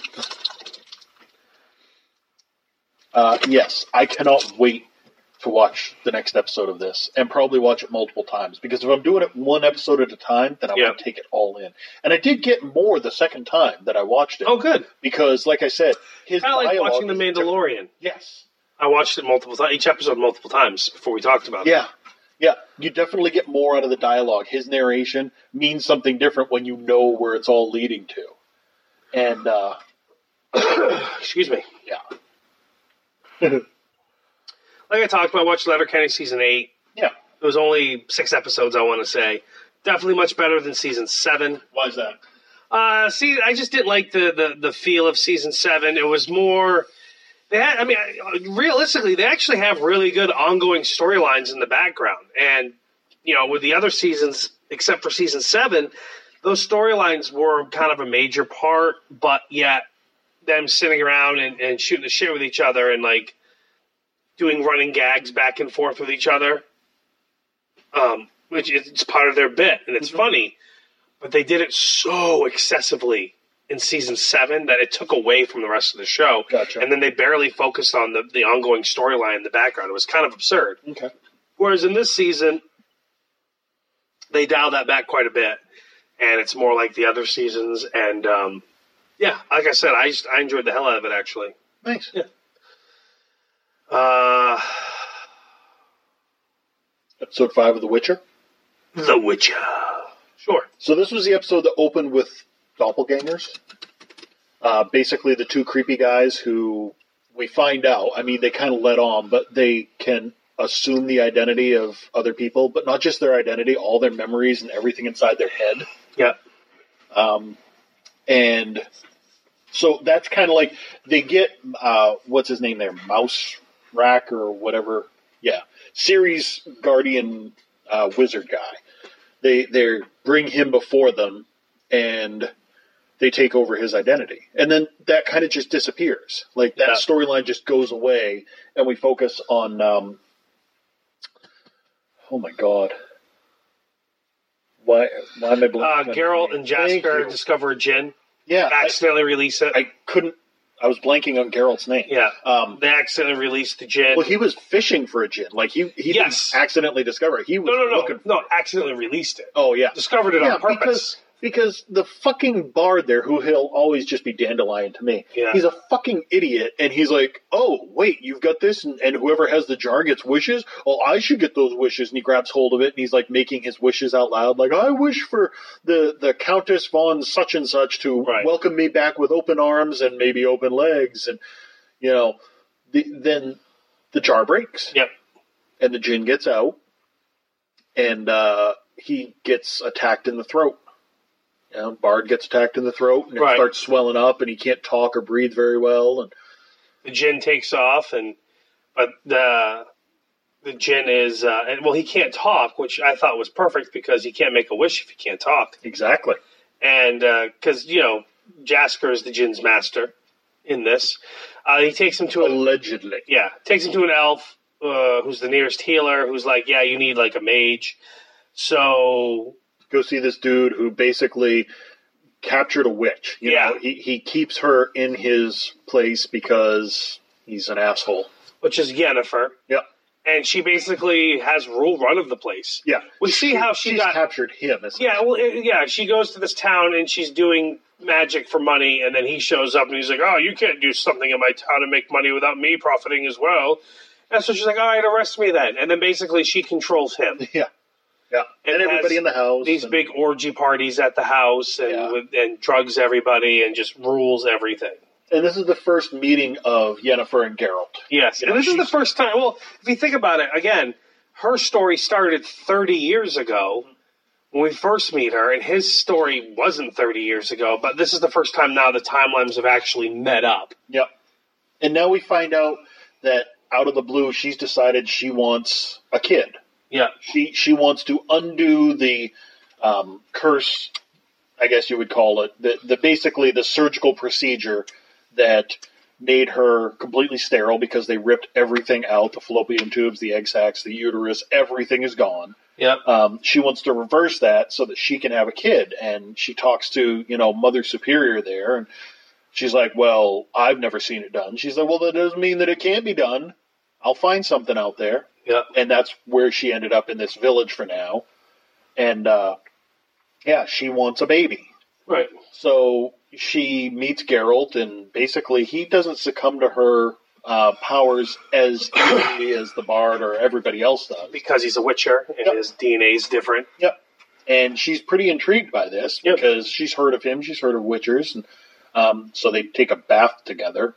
Uh, yes, I cannot wait to watch the next episode of this and probably watch it multiple times because if I'm doing it one episode at a time, then I Yeah. want to take it all in. And I did get more the second time that I watched it. Oh, good. Because, like I said, his Kind of like dialogue watching The is Mandalorian. different. Yes. I watched it multiple times, each episode multiple times before we talked about it. Yeah. Yeah. You definitely get more out of the dialogue. His narration means something different when you know where it's all leading to. And, uh, Excuse me. yeah. Like I talked about, I watched Letterkenny season eight. Yeah. It was only six episodes, I want to say. Definitely much better than season seven. Why is that? Uh, see, I just didn't like the, the, the feel of season seven. It was more... They had, I mean, realistically, they actually have really good ongoing storylines in the background. And, you know, with the other seasons, except for season seven, those storylines were kind of a major part, but yet them sitting around and, and shooting the shit with each other and, like, doing running gags back and forth with each other, um, which is it's part of their bit, and it's mm-hmm. funny, but they did it so excessively in season seven that it took away from the rest of the show. Gotcha. And then they barely focused on the, the ongoing storyline in the background. It was kind of absurd. Okay. Whereas in this season, they dialed that back quite a bit, and it's more like the other seasons. And um, yeah, like I said, I just, I enjoyed the hell out of it. Actually, nice. Yeah. Uh, episode five of The Witcher. The Witcher. Sure. So this was the episode that opened with doppelgangers. Uh, basically, the two creepy guys who we find out. I mean, they kind of let on, but they can assume the identity of other people, but not just their identity, all their memories and everything inside their head. Yeah. Um, and so that's kind of like they get uh, what's his name there, Mouse Rack or whatever. Yeah, Ceres Guardian uh, Wizard guy. They they bring him before them, and they take over his identity, and then that kind of just disappears. Like that yeah. storyline just goes away, and we focus on. Um, oh my god. Why, why am I blanking? Uh, Geralt and Jasper discover a gin. Yeah. Accidentally I, release it. I couldn't, I was blanking on Geralt's name. Yeah. Um, they accidentally released the gin. Well, he was fishing for a gin. Like, he, he yes. didn't accidentally discover it. He was no, no, no. looking for No, it. accidentally released it. Oh, yeah. Discovered it yeah, on purpose. Because, because the fucking bard there, who he'll always just be Dandelion to me, yeah. he's a fucking idiot, and he's like, oh, wait, you've got this, and, and whoever has the jar gets wishes? Oh, I should get those wishes, and he grabs hold of it, and he's like making his wishes out loud, like, I wish for the, the Countess von such and such to right. welcome me back with open arms and maybe open legs, and, you know, the, then the jar breaks. Yep. And the djinn gets out, and uh, he gets attacked in the throat. You know, Bard gets attacked in the throat, and it right. starts swelling up, and he can't talk or breathe very well. And the gin takes off, and but the the Jinn is, uh, and, well, he can't talk, which I thought was perfect because he can't make a wish if he can't talk. Exactly. And because, uh, you know, Jasker is the Jinn's master in this. Uh, he takes him to a... Allegedly. Yeah, takes him to an elf uh, who's the nearest healer, who's like, yeah, you need like a mage. So... Go see this dude who basically captured a witch. You yeah. know, he, he keeps her in his place because he's an asshole. Which is Yennefer. Yeah. And she basically has rule run of the place. Yeah. We see she, how she she's got... captured him. Yeah, well, it, yeah, she goes to this town and she's doing magic for money, and then he shows up and he's like, oh, you can't do something in my town and make money without me profiting as well. And so she's like, all right, arrest me then. And then basically she controls him. Yeah. Yeah. And, and everybody in the house. These and... big orgy parties at the house and, yeah. with, and drugs everybody and just rules everything. And this is the first meeting of Yennefer and Geralt. Yes, you and know, this is the first time. Well, if you think about it, again, her story started thirty years ago when we first meet her, and his story wasn't thirty years ago, but this is the first time now the timelines have actually met up. Yep. And now we find out that out of the blue, she's decided she wants a kid. Yeah. She, she wants to undo the um, curse, I guess you would call it, the, the basically the surgical procedure that made her completely sterile because they ripped everything out, the fallopian tubes, the egg sacs, the uterus, everything is gone. Yep. Um, she wants to reverse that so that she can have a kid. And she talks to, you know, Mother Superior there, and she's like, well, I've never seen it done. She's like, well, that doesn't mean that it can't be done. I'll find something out there. Yep. And that's where she ended up in this village for now. And, uh, yeah, she wants a baby. Right. So she meets Geralt, and basically he doesn't succumb to her uh, powers as easily as the Bard or everybody else does. Because he's a Witcher, and Yep. his D N A is different. Yep. And she's pretty intrigued by this Yep. because she's heard of him, she's heard of Witchers, and um, so they take a bath together.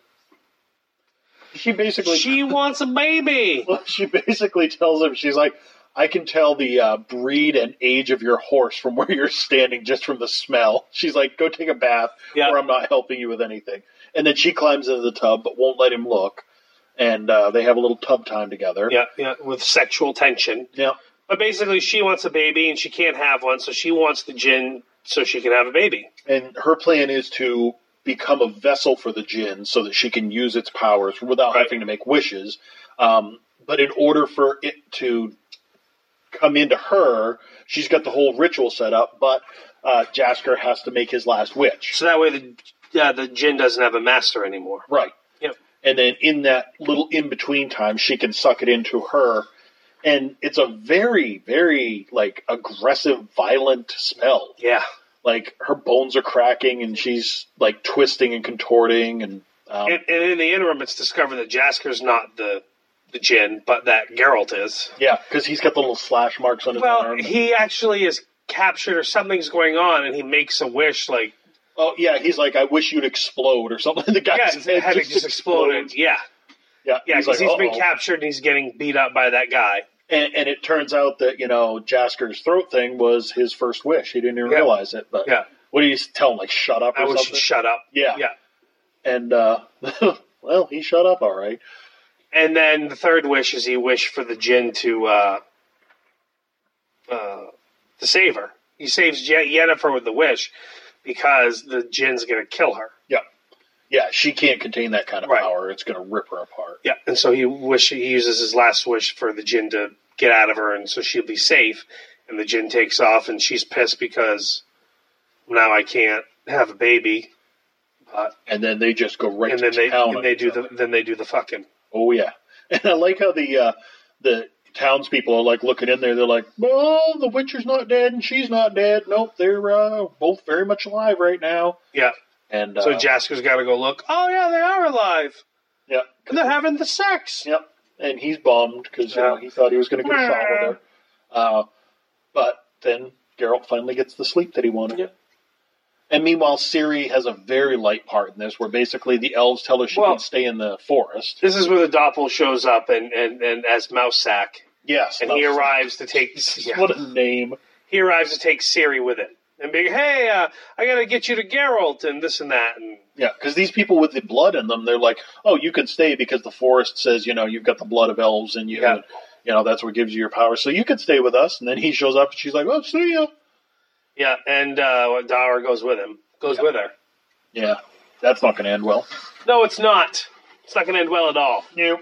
She basically... She wants a baby! Well, she basically tells him, she's like, I can tell the uh, breed and age of your horse from where you're standing just from the smell. She's like, go take a bath, Yep. or I'm not helping you with anything. And then she climbs into the tub, but won't let him look. And uh, they have a little tub time together. Yeah, yeah, with sexual tension. Yeah. But basically, she wants a baby, and she can't have one, so she wants the Jinn so she can have a baby. And her plan is to become a vessel for the Jinn so that she can use its powers without Right. having to make wishes. Um, but in order for it to come into her, she's got the whole ritual set up, but uh, Jasker has to make his last wish. So that way the yeah, the Jinn doesn't have a master anymore. Right. Yep. And then in that little in-between time, she can suck it into her. And it's a very, very, like, aggressive, violent spell. Yeah. Like, her bones are cracking, and she's, like, twisting and contorting. And um, And, and in the interim, it's discovered that Jasker's not the the Jinn, but that Geralt is. yeah, because he's got the little slash marks on his Well, arm. he actually is captured or something's going on, and he makes a wish like... Oh, yeah, he's like, I wish you'd explode or something. The guy's Yeah, his head just, just exploded. explodes. Yeah. Yeah, Yeah, he's because like, he's been "Uh-oh." captured and he's getting beat up by that guy. And, and it turns out that, you know, Jasker's throat thing was his first wish. He didn't even Yeah. realize it. But Yeah. what do you tell him? Like, shut up or I wish something? he'd shut up. Yeah. Yeah. And, uh, well, he shut up all right. And then the third wish is he wished for the Jinn to uh, uh, to save her. He saves Je- Yennefer with the wish because the Jinn's going to kill her. Yeah. Yeah, she can't contain that kind of Right. power. It's going to rip her apart. Yeah, and so he wish he uses his last wish for the Jinn to get out of her, and so she'll be safe. And the Jinn takes off, and she's pissed because now I can't have a baby. But And then they just go right and to then they town. and on they each do other. the then they do the fucking. Oh, yeah. And I like how the uh, the townspeople are, like, looking in there. They're like, well, the Witcher's not dead and she's not dead. Nope, they're uh, both very much alive right now. Yeah. And uh, So Jasker's got to go look. Oh yeah, they are alive, yeah. and they're having the sex. Yep. And he's bummed because you Yeah. know, he thought he was going to get a shot with her. Uh, but then Geralt finally gets the sleep that he wanted. Yeah. And meanwhile, Ciri has a very light part in this, where basically the elves tell her she Well- can stay in the forest. This is where the Doppel shows up and, and, and as Mousesack, Yes. and he Mouse- arrives to take yeah. What a name. he arrives to take Ciri with him and be hey, uh, I got to get you to Geralt and this and that and Yeah, because these people with the blood in them, they're like, oh, you can stay because the forest says, you know, you've got the blood of elves in you. Yeah. And, you know, that's what gives you your power. So you could stay with us. And then he shows up and she's like, oh, see ya. Yeah, and uh, Dower goes with him, goes yeah. with her. Yeah, that's not going to end well. No, it's not. It's not going to end well at all. Nope.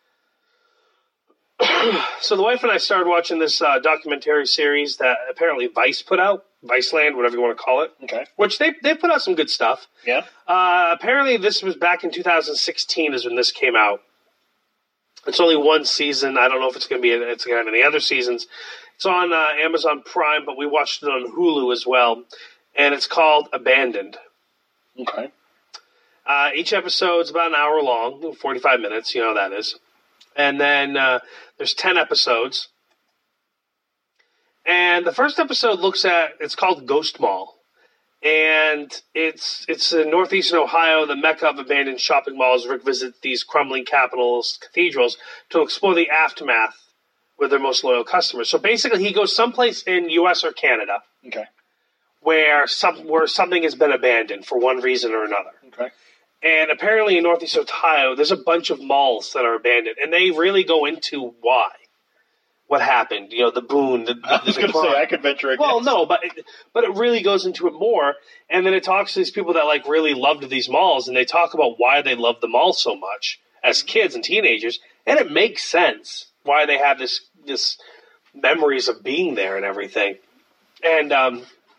So the wife and I started watching this uh, documentary series that apparently Vice put out, Viceland, whatever you want to call it. Okay. Which they they put out some good stuff. Yeah. Uh, apparently this was back in two thousand sixteen is when this came out. It's only one season. I don't know if it's going to be it's going to have any other seasons. It's on uh, Amazon Prime, but we watched it on Hulu as well, and it's called Abandoned. Okay. Uh, each episode's about an hour long, forty-five minutes. You know how that is. And then uh, there's ten episodes. And the first episode looks at, it's called Ghost Mall. And it's it's in northeastern Ohio, the mecca of abandoned shopping malls. Rick visits these crumbling capitals, cathedrals, to explore the aftermath with their most loyal customers. So basically he goes someplace in U S or Canada. Okay. Where some where something has been abandoned for one reason or another. Okay. And apparently in Northeast Ohio, there's a bunch of malls that are abandoned, and they really go into why, what happened. You know, the boon. The, the, I was going to say I could venture a guess. Well, no, but it, but it really goes into it more, and then it talks to these people that like really loved these malls, and they talk about why they loved the mall so much as kids and teenagers, and it makes sense why they have this this memories of being there and everything, and um.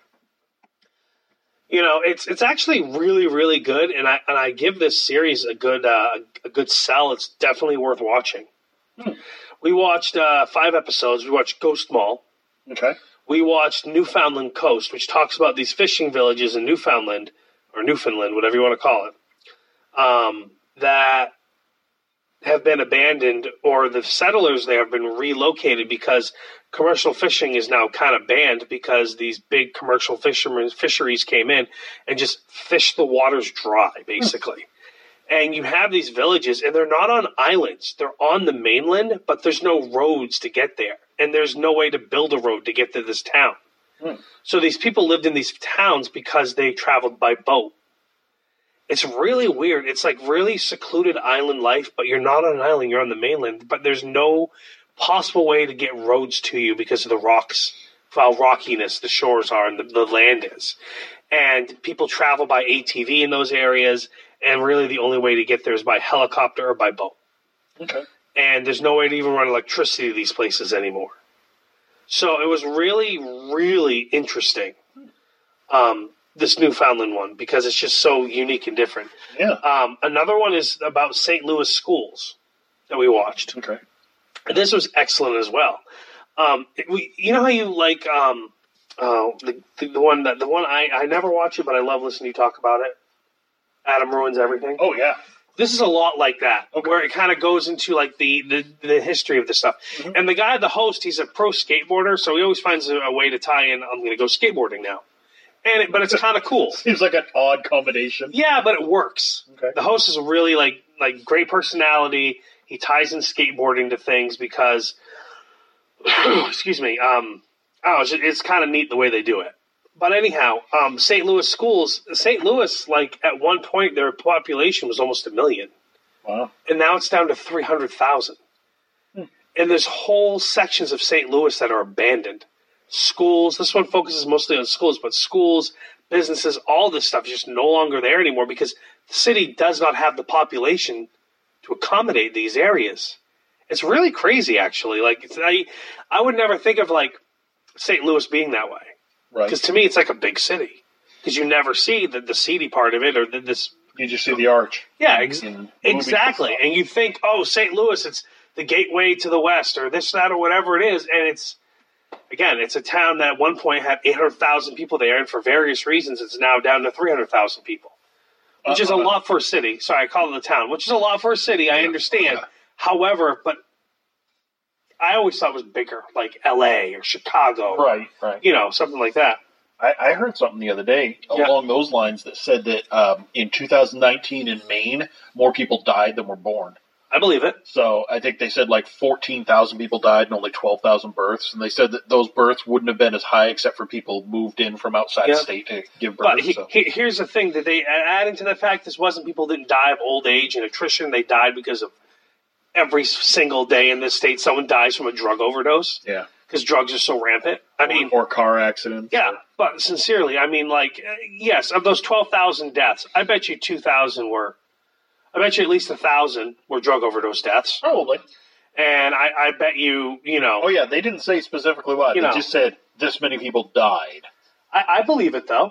You know, it's it's actually really, really good, and I and I give this series a good uh, a good sell. It's definitely worth watching. Hmm. We watched uh, five episodes. We watched Ghost Mall. Okay. We watched Newfoundland Coast, which talks about these fishing villages in Newfoundland, or Newfoundland, whatever you want to call it, um, that have been abandoned, or the settlers there have been relocated because commercial fishing is now kind of banned because these big commercial fishermen fisheries came in and just fished the waters dry, basically. And you have these villages, and they're not on islands. They're on the mainland, but there's no roads to get there. And there's no way to build a road to get to this town. Hmm. So these people lived in these towns because they traveled by boat. It's really weird. It's like really secluded island life, but you're not on an island. You're on the mainland. But there's no possible way to get roads to you because of the rocks, how rockiness the shores are and the, the land is. And people travel by A T V in those areas, and really the only way to get there is by helicopter or by boat. Okay. And there's no way to even run electricity to these places anymore. So it was really, really interesting. Um... This Newfoundland one, because it's just so unique and different. Yeah. Um, another one is about Saint Louis schools that we watched. Okay. And this was excellent as well. Um, it, we, you know how you like um, uh, the, the the one that the one I, I never watch it, but I love listening to you talk about it. Adam Ruins Everything. Oh yeah. This is a lot like that, okay. where it kind of goes into like the, the, the history of the stuff. Mm-hmm. And the guy, the host, he's a pro skateboarder, so he always finds a, a way to tie in. I'm going to go skateboarding now. And it, but it's kind of cool. Seems like an odd combination. Yeah, but it works. Okay. The host is really like like great personality. He ties in skateboarding to things because, excuse me, um, oh, it's, it's kind of neat the way they do it. But anyhow, um, Saint Louis schools, Saint Louis, like at one point their population was almost a million. Wow. And now it's down to three hundred thousand. Hmm. And there's whole sections of Saint Louis that are abandoned. Schools, this one focuses mostly on schools, but schools, businesses, all this stuff is just no longer there anymore because the city does not have the population to accommodate these areas. It's really crazy, actually. Like it's, I, I would never think of like Saint Louis being that way, right? Because to me, it's like a big city because you never see the, the seedy part of it or the, this. You just see the arch. Yeah, ex- exactly. And you think, oh, Saint Louis, it's the gateway to the West or this, that, or whatever it is, and it's. Again, it's a town that at one point had eight hundred thousand people there, and for various reasons, it's now down to three hundred thousand people, which uh, is a lot for a city. Sorry, I call it a town, which is a lot for a city. I understand. Yeah. However, but I always thought it was bigger, like L A or Chicago. Right, right. You know, something like that. I, I heard something the other day yeah. along those lines that said that um, in two thousand nineteen in Maine, more people died than were born. I believe it. So I think they said like fourteen thousand people died and only twelve thousand births. And they said that those births wouldn't have been as high except for people moved in from outside yeah. the state to give birth. But he, so. he, here's the thing that they add into the fact this wasn't people didn't die of old age and attrition. They died because of every single day in this state someone dies from a drug overdose. Yeah. Because drugs are so rampant. I mean, or car accidents. Yeah, or... but sincerely, I mean, like, yes, of those twelve thousand deaths, I bet you two thousand were, I bet you at least one thousand were drug overdose deaths. Probably. And I, I bet you, you know. Oh, yeah, they didn't say specifically what. They know, just said this many people died. I, I believe it, though.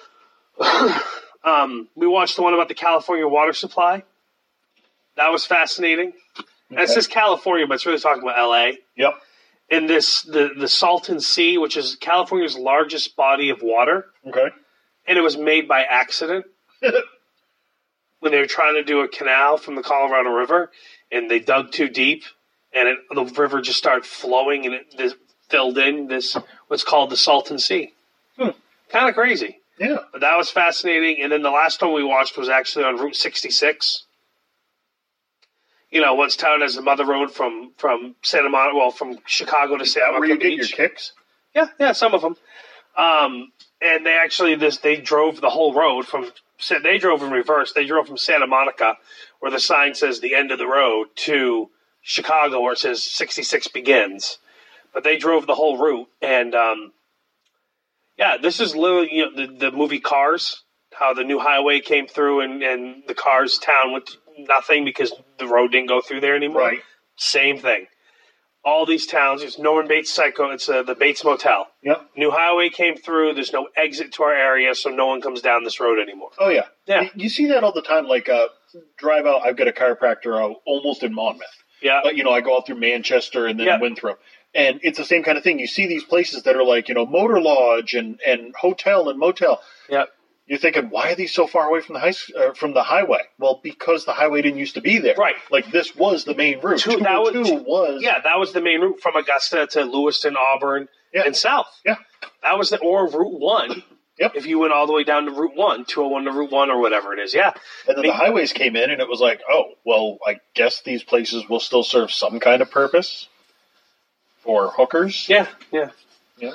um, we watched the one about the California water supply. That was fascinating. Okay. And it says California, but it's really talking about L A. Yep. In this, the, the Salton Sea, which is California's largest body of water. Okay. And it was made by accident. When they were trying to do a canal from the Colorado River, and they dug too deep, and it, the river just started flowing, and it this, filled in this, what's called the Salton Sea. Hmm. Kind of crazy. Yeah. But that was fascinating. And then the last one we watched was actually on Route sixty-six. You know, what's touted as the mother road from, from Santa Monica, well, from Chicago to Santa Monica Beach. Where you get your kicks? Yeah, yeah, some of them. Um, and they actually, this they drove the whole road from, they drove in reverse. They drove from Santa Monica, where the sign says the end of the road, to Chicago, where it says sixty-six begins. But they drove the whole route. And, um, yeah, this is literally, you know, the, the movie Cars, how the new highway came through and, and the Cars town went to nothing because the road didn't go through there anymore. Right. Same thing. All these towns, it's Norman Bates Psycho, it's uh, the Bates Motel. Yep. New highway came through, there's no exit to our area, so no one comes down this road anymore. Oh, yeah. Yeah. You see that all the time, like, uh, drive out, I've got a chiropractor uh, almost in Monmouth. Yeah. But, you know, I go out through Manchester and then yeah. Winthrop. And it's the same kind of thing. You see these places that are like, you know, motor lodge and, and hotel and motel. Yeah. You're thinking, why are these so far away from the high, uh, from the highway? Well, because the highway didn't used to be there. Right. Like, this was the main route. Two, two oh two was, was... Yeah, that was the main route from Augusta to Lewiston, Auburn, yeah. and south. Yeah. That was the, or Route one. Yep. If you went all the way down to Route one, two oh one to Route one or whatever it is, yeah. And then I mean, the highways came in, and it was like, oh, well, I guess these places will still serve some kind of purpose for hookers. Yeah, yeah. Yeah.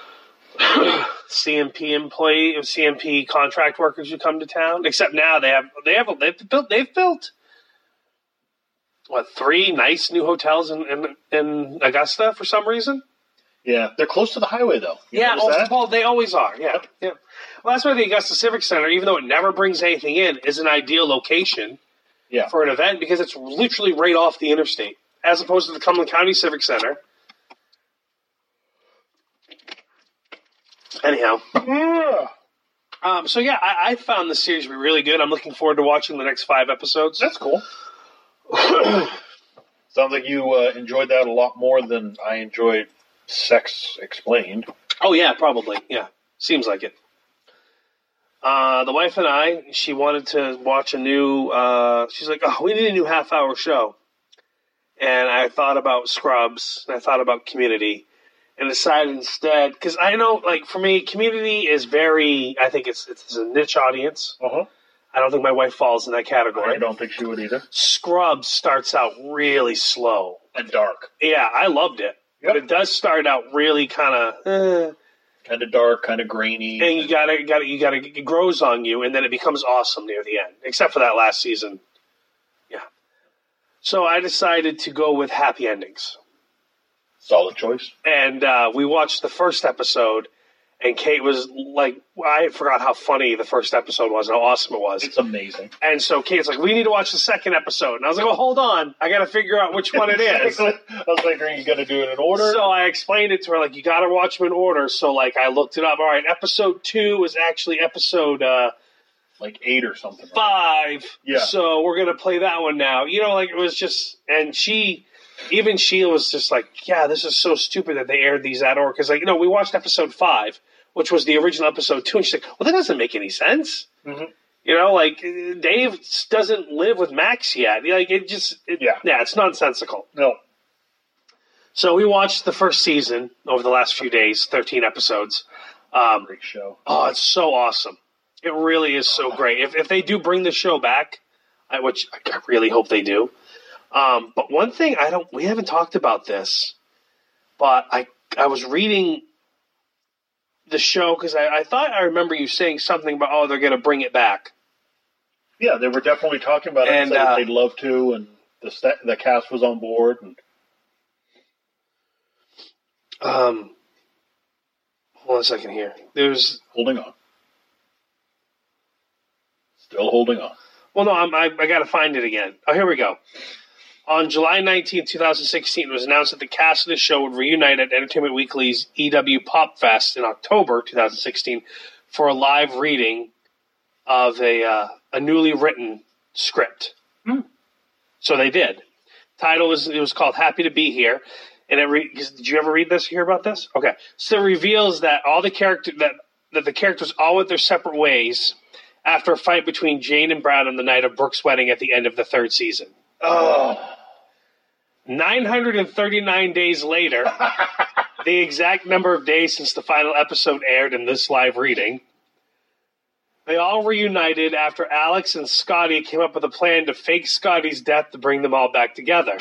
C M P employee, C M P contract workers who come to town. Except now they have they have they've built they've built what three nice new hotels in in, in Augusta for some reason. Yeah, they're close to the highway though. You yeah, also, well, they always are. Yeah, yep. yeah. Well, that's why the Augusta Civic Center, even though it never brings anything in, is an ideal location. Yeah. For an event because it's literally right off the interstate, as opposed to the Cumberland County Civic Center. Anyhow, yeah. um, so yeah, I, I found the series to be really good. I'm looking forward to watching the next five episodes. That's cool. Sounds like you uh, enjoyed that a lot more than I enjoyed Sex Explained. Oh yeah, probably. Yeah, seems like it. Uh, the wife and I, she wanted to watch a new. Uh, she's like, "Oh, we need a new half-hour show," and I thought about Scrubs and I thought about Community. And decided instead, because I know, like, for me, Community is very, I think it's it's a niche audience. Uh-huh. I don't think my wife falls in that category. I don't think she would either. Scrubs starts out really slow. And dark. Yeah, I loved it. Yep. But it does start out really kind of... Eh. Kind of dark, kind of grainy. And you gotta, gotta, you gotta, it grows on you, and then it becomes awesome near the end. Except for that last season. Yeah. So I decided to go with happy endings. Solid choice. And uh, we watched the first episode, and Kate was like, I forgot how funny the first episode was and how awesome it was. It's amazing. And so Kate's like, we need to watch the second episode. And I was like, well, hold on. I got to figure out which one it is. I was like, are you going to do it in order? So I explained it to her, like, you got to watch them in order. So, like, I looked it up. All right, episode two is actually episode... Uh, like eight or something. Five. Right? Yeah. So we're going to play that one now. You know, like, it was just... And she... Even Sheila was just like, yeah, this is so stupid that they aired these at order. Because, like, you know, we watched episode five, which was the original episode two, and she's like, well, that doesn't make any sense. Mm-hmm. You know, like, Dave doesn't live with Max yet. Like, it just, it, yeah. yeah, it's nonsensical. No. So we watched the first season over the last few days, thirteen episodes. Um, great show. Oh, it's so awesome. It really is so oh. great. If if they do bring the show back, I, which I really hope they do. Um, but one thing I don't, we haven't talked about this, but I, I was reading the show because I, I thought I remember you saying something about, oh, they're going to bring it back. Yeah, they were definitely talking about it and, and uh, they'd love to. And the st- the cast was on board. And... Um, hold on a second here. There's holding on. Still holding on. Well, no, I'm, I I got to find it again. Oh, here we go. On July nineteenth, twenty sixteen, it was announced that the cast of the show would reunite at Entertainment Weekly's E W Pop Fest in October twenty sixteen for a live reading of a uh, a newly written script. Hmm. So they did. Title was it was called "Happy to Be Here," and it re- did you ever read this? Hear about this? Okay, so it reveals that all the character that that the characters all went their separate ways after a fight between Jane and Brad on the night of Brooke's wedding at the end of the third season. Oh. nine hundred thirty-nine days later, the exact number of days since the final episode aired in this live reading, they all reunited after Alex and Scotty came up with a plan to fake Scotty's death to bring them all back together.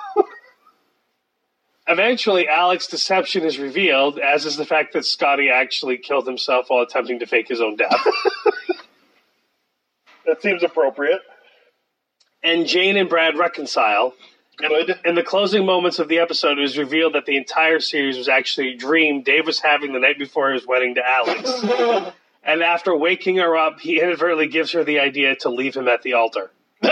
Eventually, Alex's deception is revealed, as is the fact that Scotty actually killed himself while attempting to fake his own death. That seems appropriate. And Jane and Brad reconcile. Good. In the closing moments of the episode, it was revealed that the entire series was actually a dream Dave was having the night before his wedding to Alex. And after waking her up, he inadvertently gives her the idea to leave him at the altar. Nice.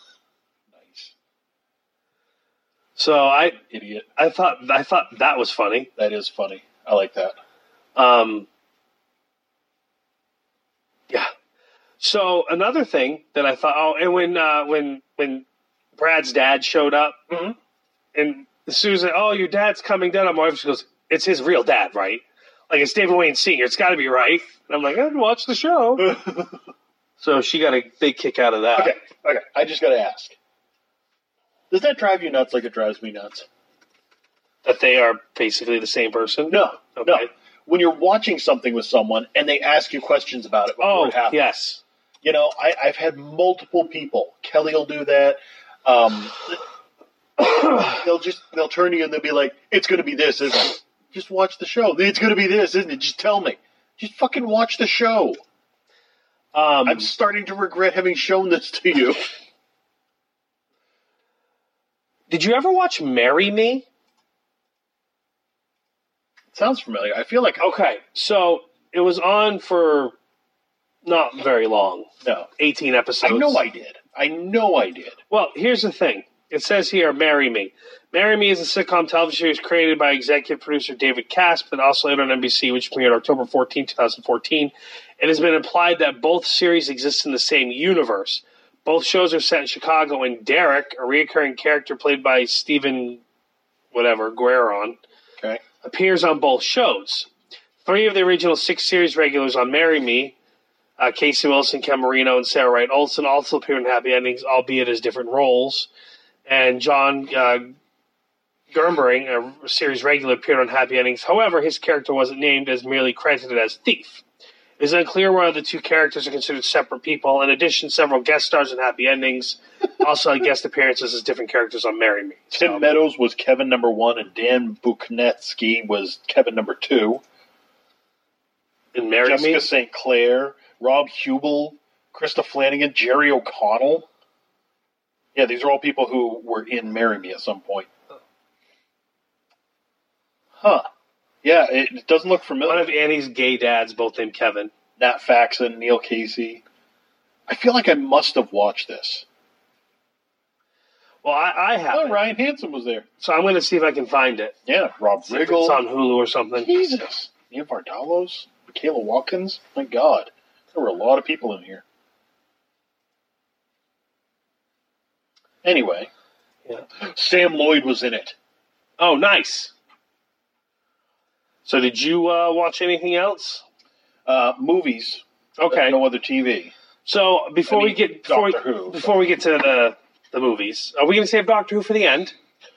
So I, Idiot. I thought I thought that was funny. That is funny. I like that. Um, yeah. So another thing that I thought, oh, and when uh, when when Brad's dad showed up, mm-hmm. and Susan, oh, your dad's coming down. My wife, she goes, it's his real dad, right? Like, it's David Wayne Senior It's got to be right. And I'm like, I didn't watch the show. So she got a big kick out of that. Okay, okay. I just got to ask. Does that drive you nuts like it drives me nuts? That they are basically the same person? No, okay. no. When you're watching something with someone and they ask you questions about it before oh, it happens. yes. You know, I, I've had multiple people. Kelly will do that. Um, they'll just they'll turn to you and they'll be like, "It's going to be this, isn't it? Just watch the show. It's going to be this, isn't it? Just tell me. Just fucking watch the show." Um, I'm starting to regret having shown this to you. Did you ever watch Marry Me? It sounds familiar. I feel like okay. So it was on for not very long. No, eighteen episodes. I know I did. I know I did. Well, here's the thing. It says here, Marry Me. Marry Me is a sitcom television series created by executive producer David Casp that also aired on N B C, which premiered October fourteenth, twenty fourteen. It has been implied that both series exist in the same universe. Both shows are set in Chicago, and Derek, a recurring character played by Stephen whatever, Gueron, okay. appears on both shows. Three of the original six series regulars on Marry Me, Uh, Casey Wilson, Ken Marino, and Sarah Wright Olsen also appear in Happy Endings, albeit as different roles. And John uh, Germbering, a series regular, appeared on Happy Endings. However, his character wasn't named, as merely credited as Thief. It is unclear whether the two characters are considered separate people. In addition, several guest stars in Happy Endings also had guest appearances as different characters on Marry Me. Tim so. Meadows was Kevin number one, and Dan Buchnetsky was Kevin number two. In Marry Jessica Me? Saint Clair, Rob Hubel, Krista Flanagan, Jerry O'Connell. Yeah, these are all people who were in Marry Me at some point. Huh. Yeah, it doesn't look familiar. One of Annie's gay dads, both named Kevin. Nat Faxon, Neil Casey. I feel like I must have watched this. Well, I, I haven't. Oh, Ryan Hansen was there. So I'm going to see if I can find it. Yeah, Rob See if Riggle. it's on Hulu or something. Jesus. Nia Vardalos, Michaela Watkins. My God. There were a lot of people in here. Anyway. Yeah. Sam Lloyd was in it. Oh, nice. So did you uh, watch anything else? Uh, movies. Okay. No other T V. So before I mean, we get before Doctor we, Who. before we get to the the movies, are we going to save Doctor Who for the end?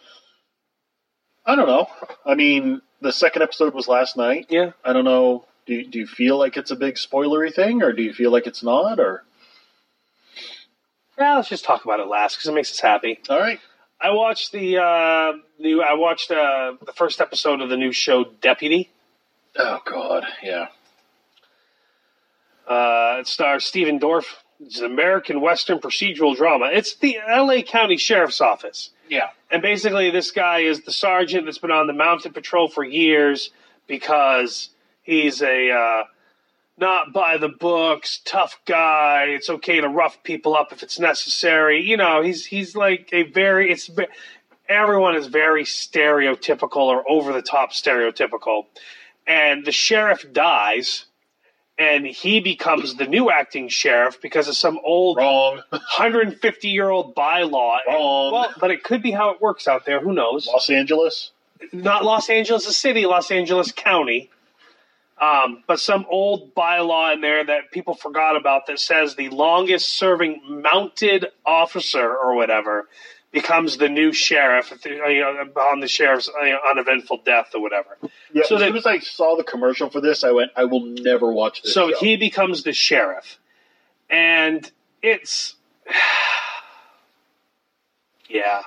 I don't know. I mean, the second episode was last night. Yeah. I don't know. Do you, do you feel like it's a big spoilery thing, or do you feel like it's not? Or Yeah, let's just talk about it last because it makes us happy. all right. I watched the uh, new. I watched uh, the first episode of the new show Deputy. Oh God, yeah. Uh, it stars Stephen Dorff, It's an American Western procedural drama. It's the L A County Sheriff's Office. Yeah. And basically this guy is the sergeant that's been on the mounted patrol for years because he's a uh, not by the books, tough guy. It's okay to rough people up if it's necessary. You know, he's he's like a very, it's everyone is very stereotypical or over the top stereotypical. And the sheriff dies. And he becomes the new acting sheriff because of some old Wrong. one hundred fifty-year-old bylaw. Wrong. Well, but it could be how it works out there. Who knows? Los Angeles? Not Los Angeles, the city, Los Angeles County. Um, but some old bylaw in there that people forgot about that says the longest-serving mounted officer or whatever becomes the new sheriff you know, on the sheriff's you know, uneventful death or whatever. Yeah, so as that, soon as I saw the commercial for this, I went, I will never watch this So show. he becomes the sheriff. And it's... yeah.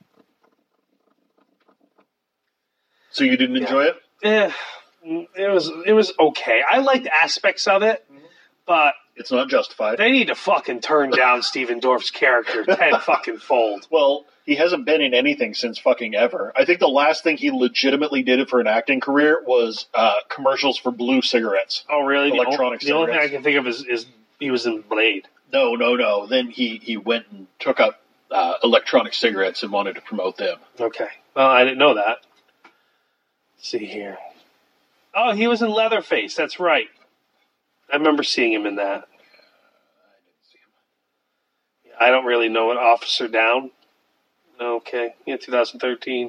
So you didn't enjoy it? Eh, it was it was okay. I liked aspects of it, but... It's not justified. They need to fucking turn down Steven Dorff's character ten fucking fold. Well, he hasn't been in anything since fucking ever. I think the last thing he legitimately did for an acting career was uh, commercials for blue cigarettes. Oh, really? Electronic the, only, the only thing I cigarettes. can think of is, is he was in Blade. No, no, no. Then he, he went and took up uh, electronic cigarettes and wanted to promote them. Okay. Well, I didn't know that. Let's see here. Oh, he was in Leatherface. That's right. I remember seeing him in that. I don't really know it. Officer Down. Okay. Yeah, twenty thirteen.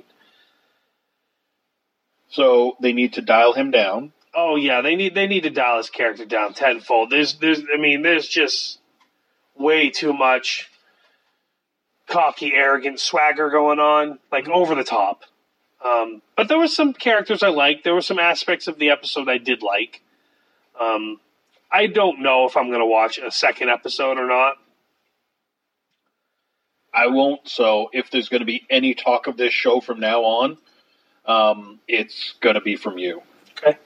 So they need to dial him down. Oh yeah, they need they need to dial his character down tenfold. There's there's I mean there's just way too much cocky, arrogant swagger going on, like over the top. Um, but there were some characters I liked. There were some aspects of the episode I did like. Um, I don't know if I'm going to watch a second episode or not. I won't. So if there's going to be any talk of this show from now on, um, it's going to be from you. Okay.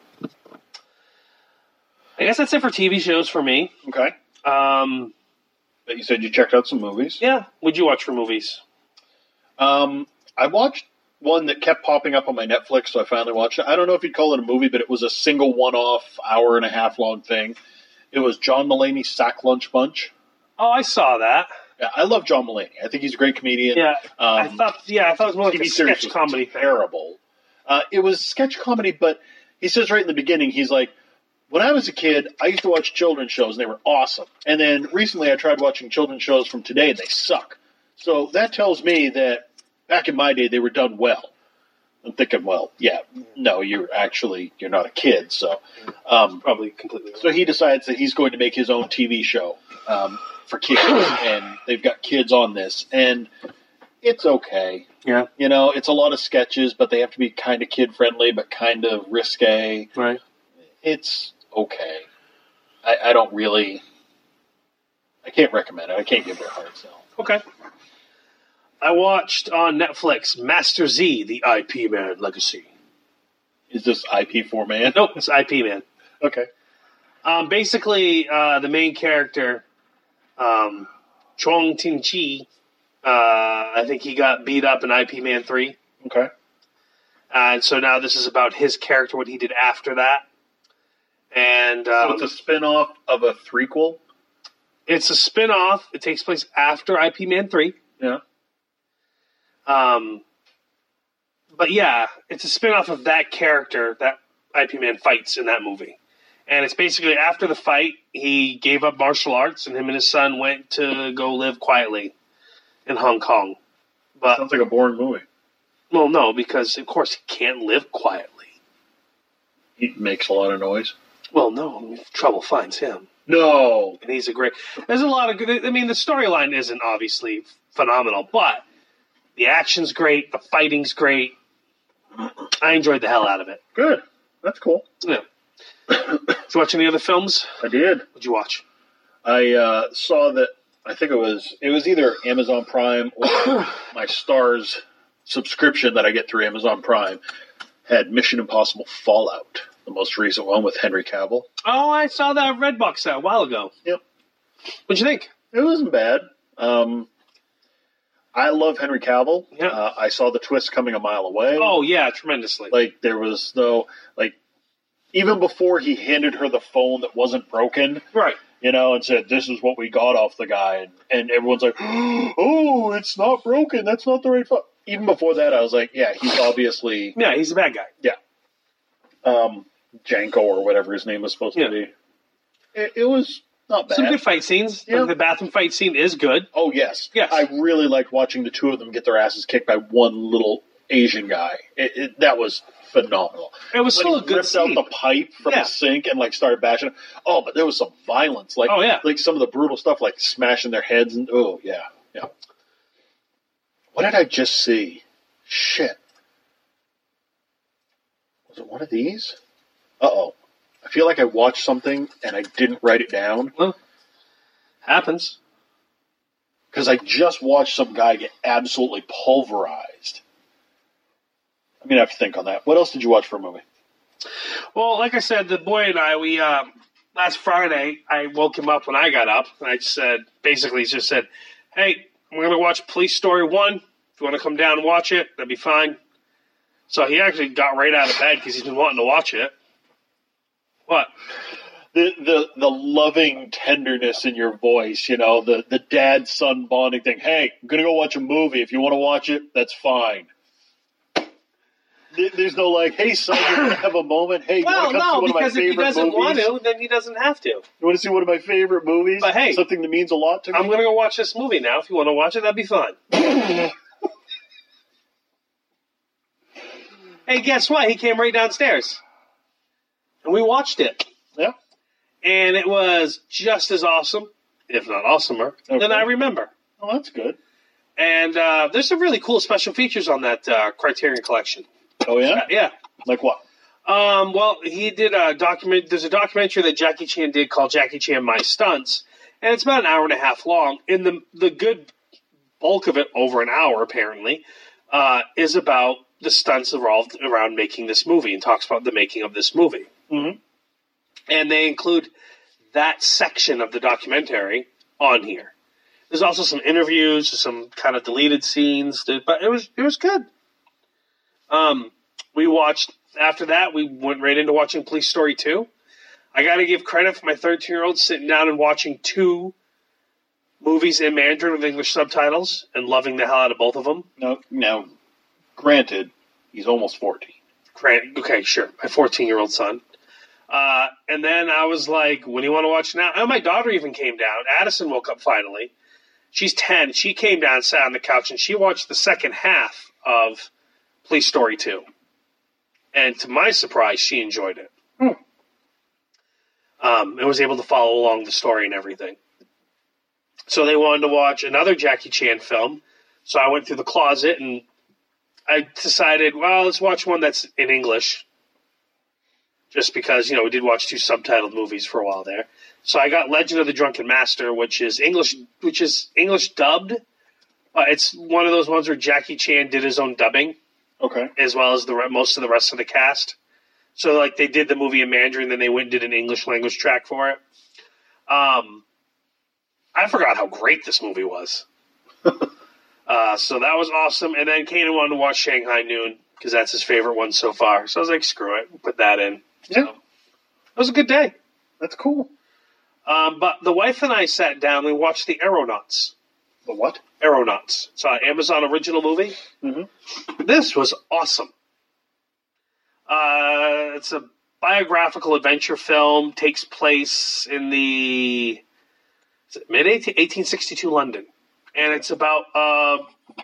I guess that's it for T V shows for me. Okay. Um, But you said you checked out some movies. yeah. What'd you watch for movies? Um, I watched one that kept popping up on my Netflix, so I finally watched it. I don't know if you'd call it a movie, but it was a single one-off, hour and a half long thing. It was John Mulaney's Sack Lunch Bunch. Oh, I saw that. Yeah, I love John Mulaney. I think he's a great comedian. Yeah. Um, I thought. Yeah, I thought it was more like T V a series sketch was comedy thing. terrible. Uh, it was sketch comedy, but he says right in the beginning, he's like, when I was a kid, I used to watch children's shows, and they were awesome. And then recently I tried watching children's shows from today, and they suck. So that tells me that back in my day, they were done well. I'm thinking, well, yeah, no, you're actually, you're not a kid, so. Um, Probably completely. so he decides that he's going to make his own T V show um, for kids, and they've got kids on this, and it's okay. Yeah. You know, it's a lot of sketches, but they have to be kind of kid-friendly, but kind of risque. Right. It's okay. I, I don't really... I can't recommend it. I can't give it a hard sell. Okay. I watched on Netflix Master Z, the I P Man Legacy. Is this I P four man? Nope, it's I P Man. Okay. Um, basically, uh, the main character, um, Chong Ting Chi, uh, I think he got beat up in I P Man three. Okay. And so now this is about his character, what he did after that. And um, So it's a spin-off of a threequel? it's a spin-off. It takes place after I P Man three. Yeah. Um, but yeah, it's a spin-off of that character that I P Man fights in that movie. And it's basically after the fight, he gave up martial arts, and him and his son went to go live quietly in Hong Kong. But Sounds like a boring movie. well, no, because of course he can't live quietly. He makes a lot of noise. Well, no, trouble finds him. No. And he's a great... There's a lot of good... I mean, the storyline isn't obviously phenomenal, but the action's great, the fighting's great. I enjoyed the hell out of it. Good. That's cool. Yeah. Did you watch any other films? I did. What'd you watch? I uh, saw that, I think it was, it was either Amazon Prime or my Stars subscription that I get through Amazon Prime had Mission Impossible Fallout, the most recent one with Henry Cavill. Oh, I saw that Redbox set a while ago. Yep. What'd you think? It wasn't bad. Um, I love Henry Cavill. Yeah. Uh, I saw the twist coming a mile away. Oh, yeah, tremendously. Like, there was no, like, even before he handed her the phone that wasn't broken, right. you know, and said, this is what we got off the guy. And, and everyone's like, oh, it's not broken. That's not the right phone. Even before that, I was like, yeah, he's obviously... Yeah, he's a bad guy. Yeah. Um, Janko or whatever his name was supposed yeah. to be. It, it was not bad. Some good fight scenes. Yeah. Like the bathroom fight scene is good. Oh, yes. Yes. I really liked watching the two of them get their asses kicked by one little Asian guy. It, it, that was phenomenal. It was when still he a good ripped scene. out the pipe from Yeah. the sink and like started bashing it. Oh, but there was some violence. Like, oh, yeah. like some of the brutal stuff, like smashing their heads. And oh, yeah. Yeah. What did I just see? Shit. Was it one of these? Uh-oh. I feel like I watched something and I didn't write it down. Well, happens. Because I just watched some guy get absolutely pulverized. I'm going to have to think on that. What else did you watch for a movie? Well, like I said, the boy and I, we, uh, last Friday, I woke him up when I got up. And I said, basically, he just said, hey, I'm going to watch Police Story one. If you want to come down and watch it, that'd be fine. So he actually got right out of bed because he's been wanting to watch it. What? The, the the loving tenderness in your voice, you know, the, the dad-son bonding thing. Hey, I'm going to go watch a movie. If you want to watch it, that's fine. There's no like, hey, son, you want to have a moment? Hey, you well, want to come no, see one of my because if he favorite doesn't movies? want to, then he doesn't have to. You want to see one of my favorite movies? But hey, something that means a lot to me? I'm going to go watch this movie now. If you want to watch it, that'd be fine. Hey, guess what? He came right downstairs. And we watched it. Yeah. And it was just as awesome, if not awesomer, okay. than I remember. Oh, that's good. And uh, there's some really cool special features on that uh, Criterion Collection. Oh, yeah? Uh, yeah. Like what? Um, well, he did a document. There's a documentary that Jackie Chan did called Jackie Chan My Stunts. And it's about an hour and a half long. And the, the good bulk of it, over an hour apparently, uh, is about the stunts involved around making this movie and talks about the making of this movie. Mm-hmm. And they include that section of the documentary on here. There's also some interviews, some kind of deleted scenes, but it was it was good. Um, we watched, after that, we went right into watching Police Story two. I got to give credit for my thirteen-year-old sitting down and watching two movies in Mandarin with English subtitles and loving the hell out of both of them. No, now, granted, he's almost fourteen. Grant, okay, sure. My fourteen-year-old son. Uh, and then I was like, what do you want to watch now? And my daughter even came down. Addison woke up finally. She's ten. She came down, sat on the couch, and she watched the second half of Police Story two. And to my surprise, she enjoyed it. Hmm. Um, and was able to follow along the story and everything. So they wanted to watch another Jackie Chan film. So I went through the closet and I decided, well, let's watch one that's in English. Just because, you know, we did watch two subtitled movies for a while there. So I got Legend of the Drunken Master, which is English, which is English dubbed. Uh, it's one of those ones where Jackie Chan did his own dubbing, okay, as well as the re- most of the rest of the cast. So, like, they did the movie in Mandarin, then they went and did an English language track for it. Um, I forgot how great this movie was. uh, so that was awesome. And then Kanan wanted to watch Shanghai Noon because that's his favorite one so far. So I was like, screw it, put that in. Yeah. So, it was a good day. That's cool. Um, but the wife and I sat down and we watched The Aeronauts. The what? Aeronauts. It's an Amazon original movie. Mm-hmm. This was awesome. Uh, it's a biographical adventure film. Takes place in the mid eighteen sixty-two London, and it's about uh,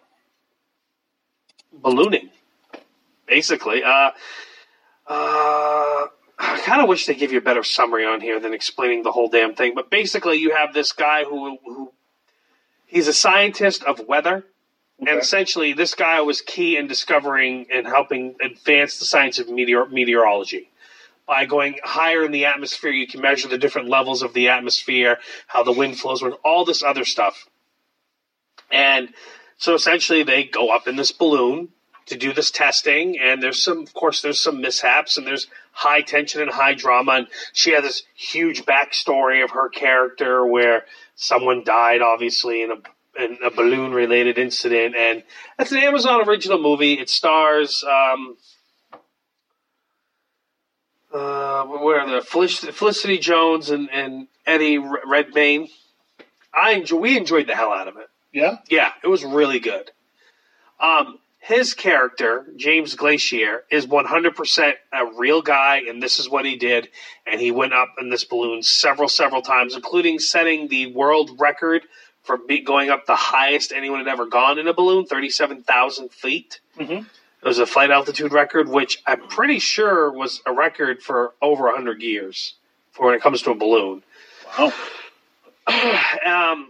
ballooning, basically. Uh, uh, I kind of wish they give you a better summary on here than explaining the whole damn thing. But basically, you have this guy who, who he's a scientist of weather. Okay. And essentially, this guy was key in discovering and helping advance the science of meteor- meteorology. By going higher in the atmosphere, you can measure the different levels of the atmosphere, how the wind flows, all this other stuff. And so essentially, they go up in this balloon to do this testing, and there's some, of course, there's some mishaps, and there's high tension and high drama. And she had this huge backstory of her character where someone died, obviously, in a in a balloon-related incident. And it's an Amazon original movie. It stars... Um, Uh, where are the Felicity, Felicity Jones and, and Eddie Redmayne. I enjoy, we enjoyed the hell out of it. Yeah? Yeah, it was really good. Um, his character, James Glacier, is one hundred percent a real guy, and this is what he did. And he went up in this balloon several, several times, including setting the world record for be, going up the highest anyone had ever gone in a balloon, thirty-seven thousand feet. Mm-hmm. It was a flight altitude record, which I'm pretty sure was a record for over one hundred years for when it comes to a balloon. Wow. um,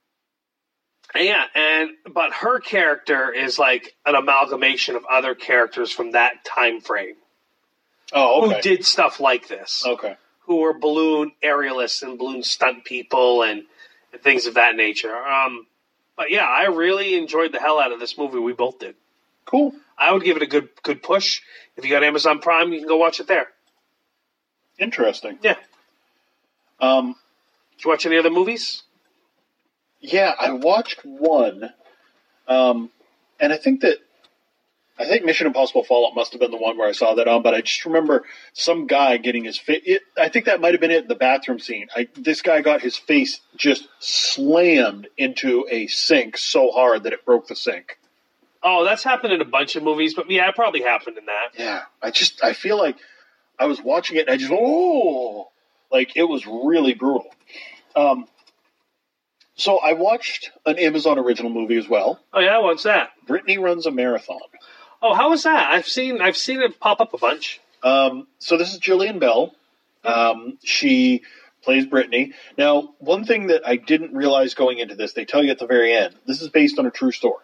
yeah, and but her character is like an amalgamation of other characters from that time frame. Oh, okay. Who did stuff like this. Okay. Who were balloon aerialists and balloon stunt people and, and things of that nature. Um, but yeah, I really enjoyed the hell out of this movie. We both did. Cool. I would give it a good good push. If you got Amazon Prime, you can go watch it there. Interesting. Yeah. Um, Did you watch any other movies? yeah, I watched one, um, and I think that I think Mission Impossible Fallout must have been the one where I saw that on. But I just remember some guy getting his face. I think that might have been it. The bathroom scene. I, this guy got his face just slammed into a sink so hard that it broke the sink. Oh, that's happened in a bunch of movies, but yeah, it probably happened in that. Yeah, I just I feel like I was watching it and I just oh, like it was really brutal. Um, so I watched an Amazon original movie as well. Oh yeah, what's that? Brittany Runs a Marathon. Oh, how was that? I've seen I've seen it pop up a bunch. Um, so this is Jillian Bell. Um, she plays Brittany. Now, one thing that I didn't realize going into this, they tell you at the very end, this is based on a true story.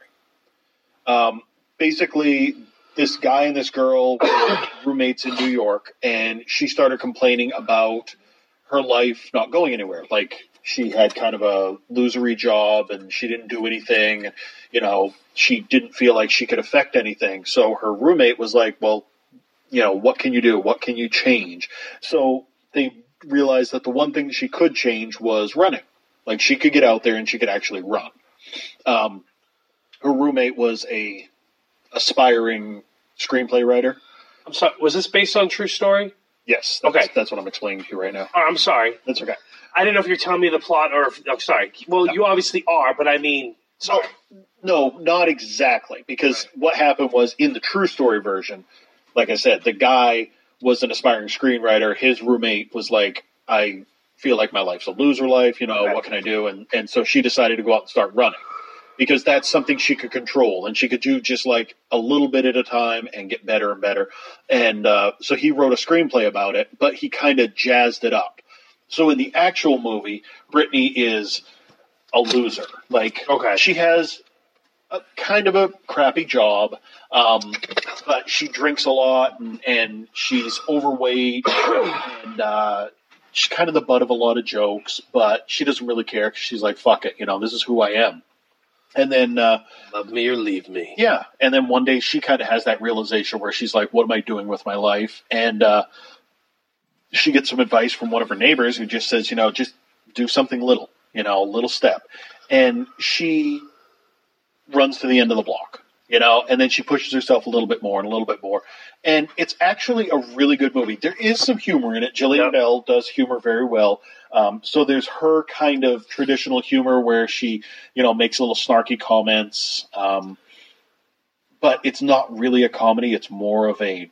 Um, basically, this guy and this girl were roommates in New York, and she started complaining about her life not going anywhere. Like, she had kind of a losery job, and she didn't do anything. You know, she didn't feel like she could affect anything. So her roommate was like, well, you know, what can you do? What can you change? So they realized that the one thing she could change was running. Like, she could get out there and she could actually run. Um, her roommate was a aspiring screenplay writer. I'm sorry. Was this based on true story? Yes. That's, Okay. That's what I'm explaining to you right now. Oh, I'm sorry. That's okay. I didn't know if you're telling me the plot or if, oh, sorry. Well, No. you obviously are, but I mean, sorry. No, not exactly. Because Right. what happened was in the true story version, like I said, the guy was an aspiring screenwriter. His roommate was like, I feel like my life's a loser life. You know, Okay. what can I do? And, and so she decided to go out and start running. Because that's something she could control, and she could do just like a little bit at a time and get better and better. And uh, so he wrote a screenplay about it, but he kind of jazzed it up. So in the actual movie, Brittany is a loser. Like, Okay. she has a kind of a crappy job, um, but she drinks a lot, and, and she's overweight, and uh, she's kind of the butt of a lot of jokes, but she doesn't really care because she's like, fuck it, you know, this is who I am. And then, uh, Love me or leave me. yeah, and then one day she kind of has that realization where she's like, what am I doing with my life? And uh, she gets some advice from one of her neighbors who just says, you know, just do something little, you know, a little step. And she runs to the end of the block, you know, and then she pushes herself a little bit more and a little bit more. And it's actually a really good movie. There is some humor in it. Jillian Yep. Bell does humor very well. Um, so there's her kind of traditional humor where she, you know, makes little snarky comments. Um, but it's not really a comedy. It's more of a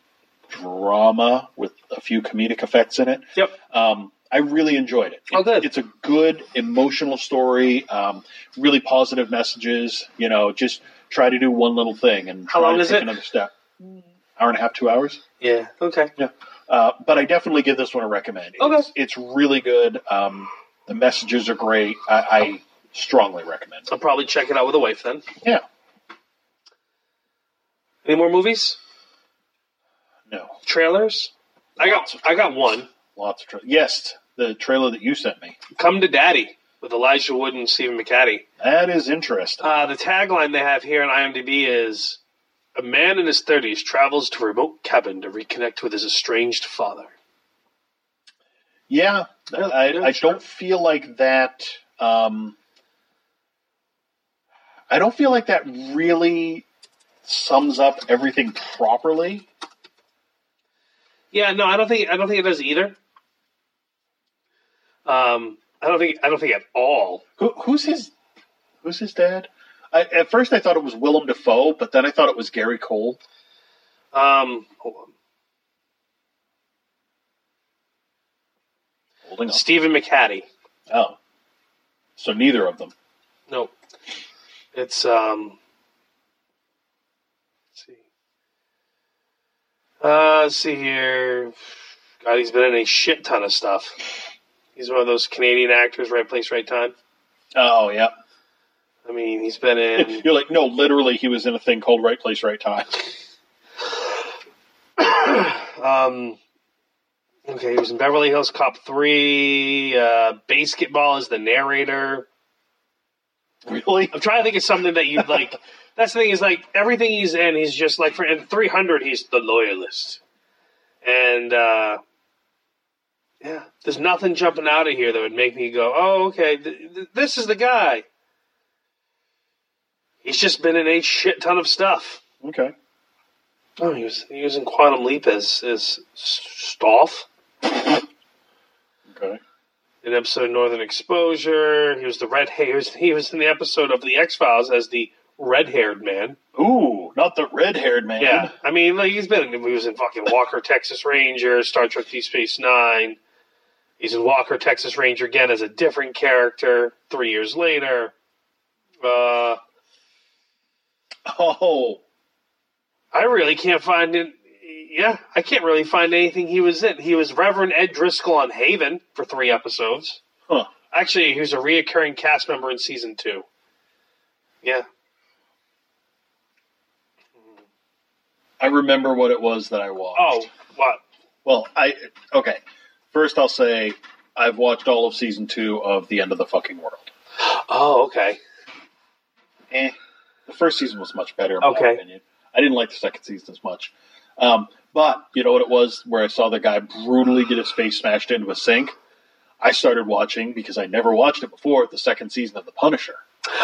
drama with a few comedic effects in it. Yep. Um, I really enjoyed it. Oh, good. It's a good emotional story. Um, really positive messages. You know, just try to do one little thing and How try long to is take it? another step. Hour and a half, two hours. Yeah. Okay. Yeah. Uh, but I definitely give this one a recommend. Okay. It's, it's really good. Um, the messages are great. I, I strongly recommend it. I'll probably check it out with a wife then. Yeah. Any more movies? No. Trailers? I Lots got of I got one. Lots of tra- Yes, the trailer that you sent me. Come to Daddy with Elijah Wood and Stephen McCaddy. That is interesting. Uh, the tagline they have here on IMDb is, a man in his thirties travels to a remote cabin to reconnect with his estranged father. yeah, Yeah, I, yeah, I sure. don't feel like that Um, I don't feel like that really sums up everything properly. Yeah, no, I don't think I don't think it does either. Um, I don't think I don't think at all. Who, who's his Who's his dad? I, at first, I thought it was Willem Dafoe, but then I thought it was Gary Cole. Um, hold on. Holding on. Stephen McHattie. Oh, so neither of them. No, it's um. Let's see. Uh, let's see here. God, he's been in a shit ton of stuff. He's one of those Canadian actors, right place, right time. Oh, yeah. I mean, he's been in... You're like, no, literally, he was in a thing called Right Place, Right Time. um, okay, he was in Beverly Hills Cop three, uh, Basketball as the narrator. Really? I'm trying to think of something that you'd like... That's the thing, is like, everything he's in, he's just like... For in three hundred, he's the loyalist. And, uh... yeah, there's nothing jumping out of here that would make me go, oh, okay, th- th- this is the guy. He's just been in a shit ton of stuff. Okay. Oh, he was he was in Quantum Leap as as Stoff. Okay. In episode of Northern Exposure, he was the red hair. He was, he was in the episode of the X-Files as the red-haired man. Ooh, not the red-haired man. Yeah, I mean, like he's been. He was in fucking Walker, Texas Ranger, Star Trek: Deep Space Nine. He's in Walker, Texas Ranger again as a different character. Three years later. Uh. Oh, I really can't find it. Yeah, I can't really find anything he was in. He was Reverend Ed Driscoll on Haven for three episodes. Huh. Actually, he was a reoccurring cast member in season two. Yeah. I remember what it was that I watched. Oh, what? Well, I okay. First, I'll say I've watched all of season two of The End of the Fucking World. Oh, okay. Eh. The first season was much better, in Okay. my opinion. I didn't like the second season as much. Um, but, you know what it was, where I saw the guy brutally get his face smashed into a sink? I started watching, because I never watched it before, the second season of The Punisher.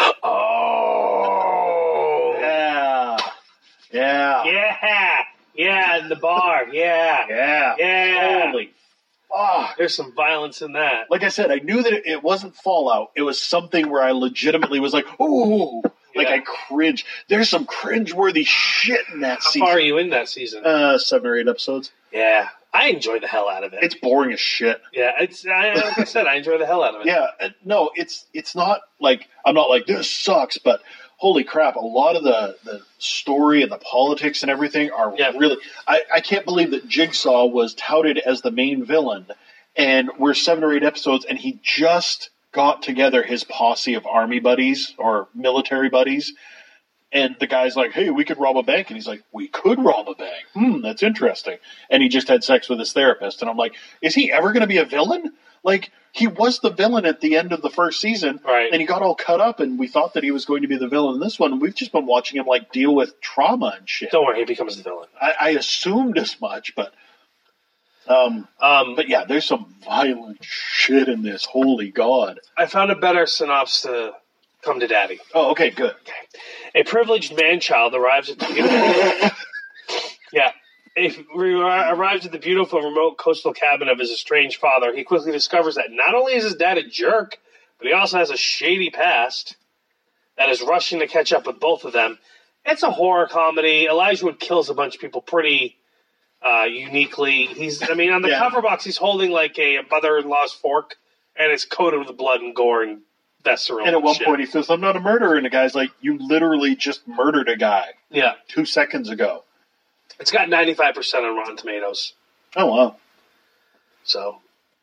Oh. Yeah. Yeah. Yeah. Yeah, in the bar. Yeah. Yeah. Yeah. Holy fuck. There's some violence in that. Like I said, I knew that it, it wasn't Fallout. It was something where I legitimately was like, ooh. Like, Yeah. I cringe. There's some cringe-worthy shit in that How season. far are you in that season? Uh, seven or eight episodes. Yeah. I enjoy the hell out of it. It's boring as shit. yeah, it's I, like I said, I enjoy the hell out of it. Yeah, uh, no, it's it's not like, I'm not like, this sucks, but holy crap, a lot of the, the story and the politics and everything are Yeah. really... I, I can't believe that Jigsaw was touted as the main villain, and we're seven or eight episodes, and he just got together his posse of army buddies, or military buddies, and the guy's like, hey, we could rob a bank, and he's like, we could rob a bank? Hmm, that's interesting. And he just had sex with his therapist, and I'm like, is he ever going to be a villain? Like, he was the villain at the end of the first season, Right. and he got all cut up, and we thought that he was going to be the villain in this one, and we've just been watching him, like, deal with trauma and shit. Don't worry, he becomes the villain. I, I assumed as much, but... Um, Um, but yeah, there's some violent shit in this, holy God. I found a better synopsis to Come to Daddy. Oh, okay, good. A privileged man-child arrives at the beautiful... yeah. A, arrives at the beautiful remote coastal cabin of his estranged father. He quickly discovers that not only is his dad a jerk, but he also has a shady past that is rushing to catch up with both of them. It's a horror comedy. Elijah Wood kills a bunch of people pretty uh, uniquely. He's, I mean, on the Yeah. cover box, he's holding like a mother-in-law's fork, and it's coated with blood and gore and visceral. And at one shit. point he says, I'm not a murderer. And the guy's like, you literally just murdered a guy yeah, two seconds ago. it's got ninety-five percent on Rotten Tomatoes. Oh, wow. So,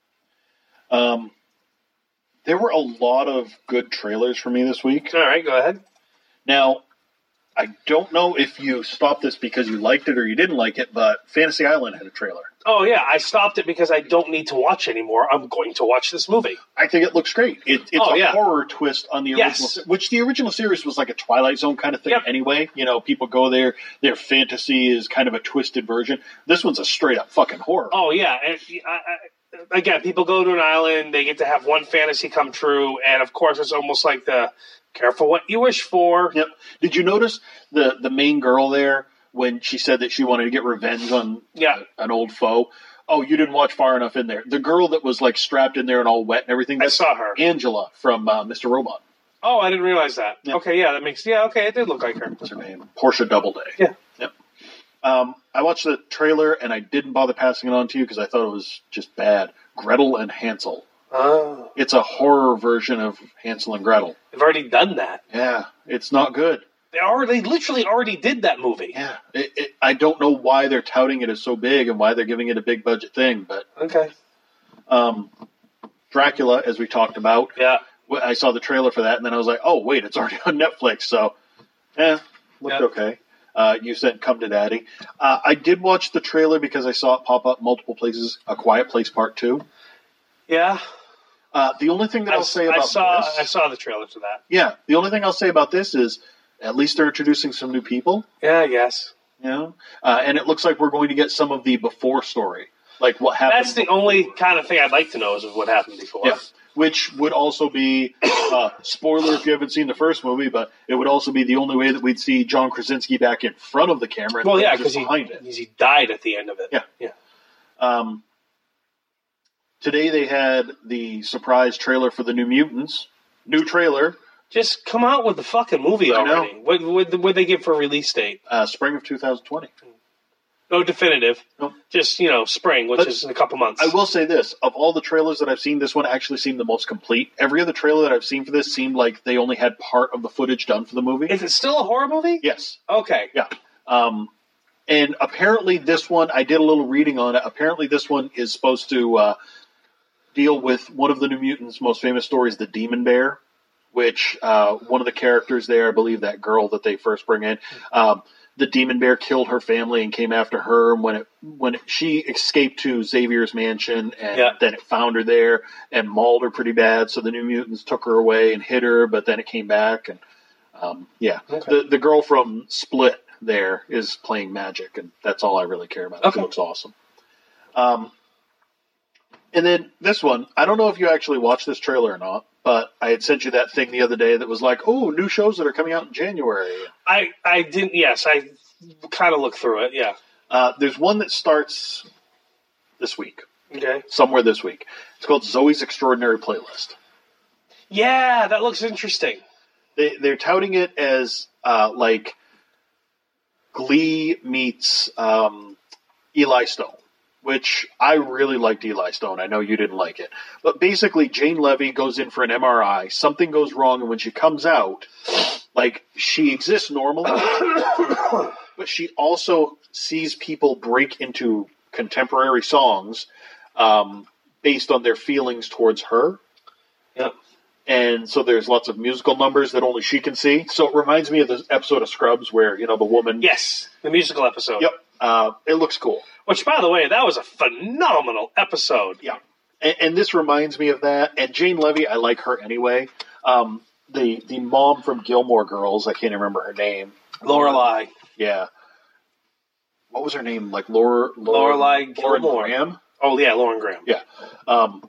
Um, there were a lot of good trailers for me this week. all right, go ahead. Now, I don't know if you stopped this because you liked it or you didn't like it, but Fantasy Island had a trailer. Oh, yeah, I stopped it because I don't need to watch anymore. I'm going to watch this movie. I think it looks great. It, it's Oh, a yeah. horror twist on the original, Yes. se- which the original series was like a Twilight Zone kind of thing Yep. anyway. You know, people go there, their fantasy is kind of a twisted version. This one's a straight up fucking horror. Oh, yeah. And I, I, again, people go to an island, they get to have one fantasy come true, and of course it's almost like the careful what you wish for. Yep. Did you notice the, the main girl there when she said that she wanted to get revenge on yeah. an old foe? Oh, you didn't watch far enough in there. The girl that was like strapped in there and all wet and everything. I saw her. Angela from uh, Mister Robot. Oh, I didn't realize that. Yep. Okay, yeah, that makes yeah. Okay, it did look like her. What's her name? Portia Doubleday. Yeah. Yep. Um, I watched the trailer and I didn't bother passing it on to you because I thought it was just bad. Gretel and Hansel. Oh. It's a horror version of Hansel and Gretel. They've already done that. Yeah, it's not good. They already, they literally already did that movie. Yeah, it, it, I don't know why they're touting it as so big and why they're giving it a big budget thing, but okay. Um, Dracula, as we talked about. Yeah. I saw the trailer for that, and then I was like, oh, wait, it's already on Netflix, so, eh, looked Yep. okay. Uh, you said Come to Daddy. Uh, I did watch the trailer because I saw it pop up multiple places, A Quiet Place Part two. Yeah. Uh, the only thing that I, I'll say about I saw, this... I saw the trailer to that. Yeah, the only thing I'll say about this is at least they're introducing some new people, Yeah, I guess. you know? Uh, and it looks like we're going to get some of the before story, like what happened... That's the only kind of thing I'd like to know is of what happened before. Yeah. Which would also be, uh, spoiler if you haven't seen the first movie, but it would also be the only way that we'd see John Krasinski back in front of the camera. Well, yeah, because because he, behind it. he died at the end of it. Yeah. Yeah. Um, today they had the surprise trailer for the New Mutants. New trailer, Just come out with the fucking movie I know. already. What would would they give for a release date? uh, spring of two thousand twenty. No definitive. Nope. Just, you know, spring, which But is in a couple months. I will say this, of all the trailers that I've seen, this one actually seemed the most complete. Every other trailer that I've seen for this seemed like they only had part of the footage done for the movie. Is it still a horror movie? Yes. Okay. Yeah. Um, and apparently this one, I did a little reading on it, apparently this one is supposed to uh, deal with one of the New Mutants' most famous stories, the Demon Bear, which uh, one of the characters there, I believe that girl that they first bring in, um, the Demon Bear killed her family and came after her. And when it when it, she escaped to Xavier's mansion, and Yeah. then it found her there and mauled her pretty bad. So the New Mutants took her away and hid her, but then it came back. And um, yeah, Okay. the the girl from Split there is playing Magic, and that's all I really care about. Okay. She looks awesome. Um, and then this one, I don't know if you actually watched this trailer or not, but I had sent you that thing the other day that was like, oh, new shows that are coming out in January. I, I didn't, yes, I kind of looked through it, yeah. Uh, there's one that starts this week, Okay. somewhere this week. It's called Zoe's Extraordinary Playlist. Yeah, that looks interesting. They, they're touting it as uh, like Glee meets um, Eli Stone, which I really liked Eli Stone. I know you didn't like it. But basically, Jane Levy goes in for an M R I. Something goes wrong, and when she comes out, like, she exists normally, but she also sees people break into contemporary songs um, based on their feelings towards her. Yep. And so there's lots of musical numbers that only she can see. So it reminds me of the episode of Scrubs where, you know, the woman... Yes, the musical episode. Yep. Uh, it looks cool. Which, by the way, that was a phenomenal episode. Yeah. And, and this reminds me of that. And Jane Levy, I like her anyway. Um, the the mom from Gilmore Girls, I can't remember her name. Lorelai. Yeah. What was her name? Like Laura... Laura Lorelai Lauren Gilmore. Graham? Oh, yeah, Lauren Graham. Yeah. Um,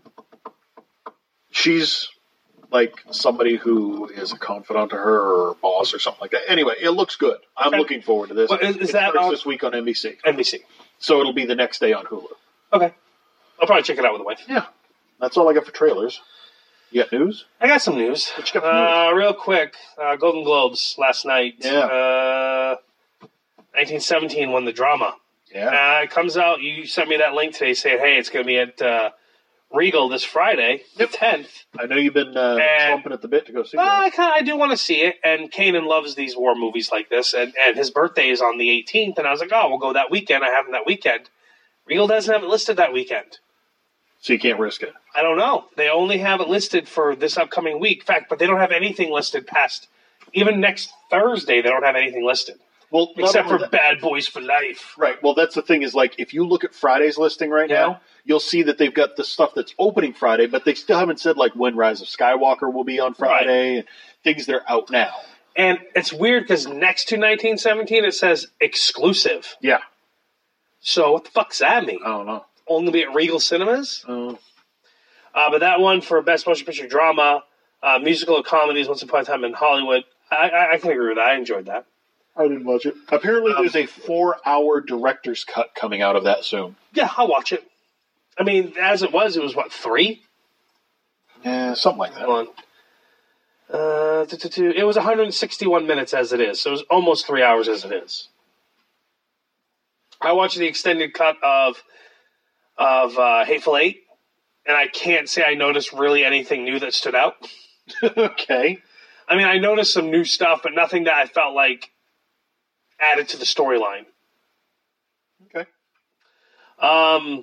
she's like somebody who is a confidant to her or boss or something like that. Anyway, it looks good. I'm Okay. looking forward to this. Well, is- is it that starts on- this week on N B C. N B C. So it'll be the next day on Hulu. Okay. I'll probably check it out with the wife. Yeah. That's all I got for trailers. You got news? I got some news. What you got for Uh, real quick, uh, Golden Globes last night. Yeah. Uh, nineteen seventeen won the drama. Yeah. Uh, it comes out, you sent me that link today saying, hey, it's going to be at uh, Regal this Friday, the tenth. I know you've been uh, And- chomping at the bit to go see Well, that. I, kinda, I do want to see it, and Kanan loves these war movies like this, and, and his birthday is on the eighteenth, and I was like, oh, we'll go that weekend. I have him that weekend. Regal doesn't have it listed that weekend. So you can't risk it. I don't know. They only have it listed for this upcoming week. In fact, but they don't have anything listed past, even next Thursday, they don't have anything listed. Well, not Except for only that- Bad Boys for Life. Right. Well, that's the thing is, like, if you look at Friday's listing right Yeah. now, you'll see that they've got the stuff that's opening Friday, but they still haven't said, like, when Rise of Skywalker will be on Friday and things that are out now. And it's weird because next to nineteen seventeen, it says exclusive. Yeah. So what the fuck's that mean? I don't know. only going to be at Regal Cinemas. Oh. Uh, but that one for Best Motion Picture Drama, uh, musical or comedies, Once Upon a Time in Hollywood, I, I, I can agree with that. I enjoyed that. I didn't watch it. Apparently Um, there's a four-hour director's cut coming out of that soon. Yeah, I'll watch it. I mean, as it was, it was, what, three? Yeah, something like that. Hold on. Uh, two, two, two. It was one hundred sixty-one minutes as it is, so it was almost three hours as it is. I watched the extended cut of of uh, Hateful Eight, and I can't say I noticed really anything new that stood out. Okay. I mean, I noticed some new stuff, but nothing that I felt like added to the storyline. Okay. Um.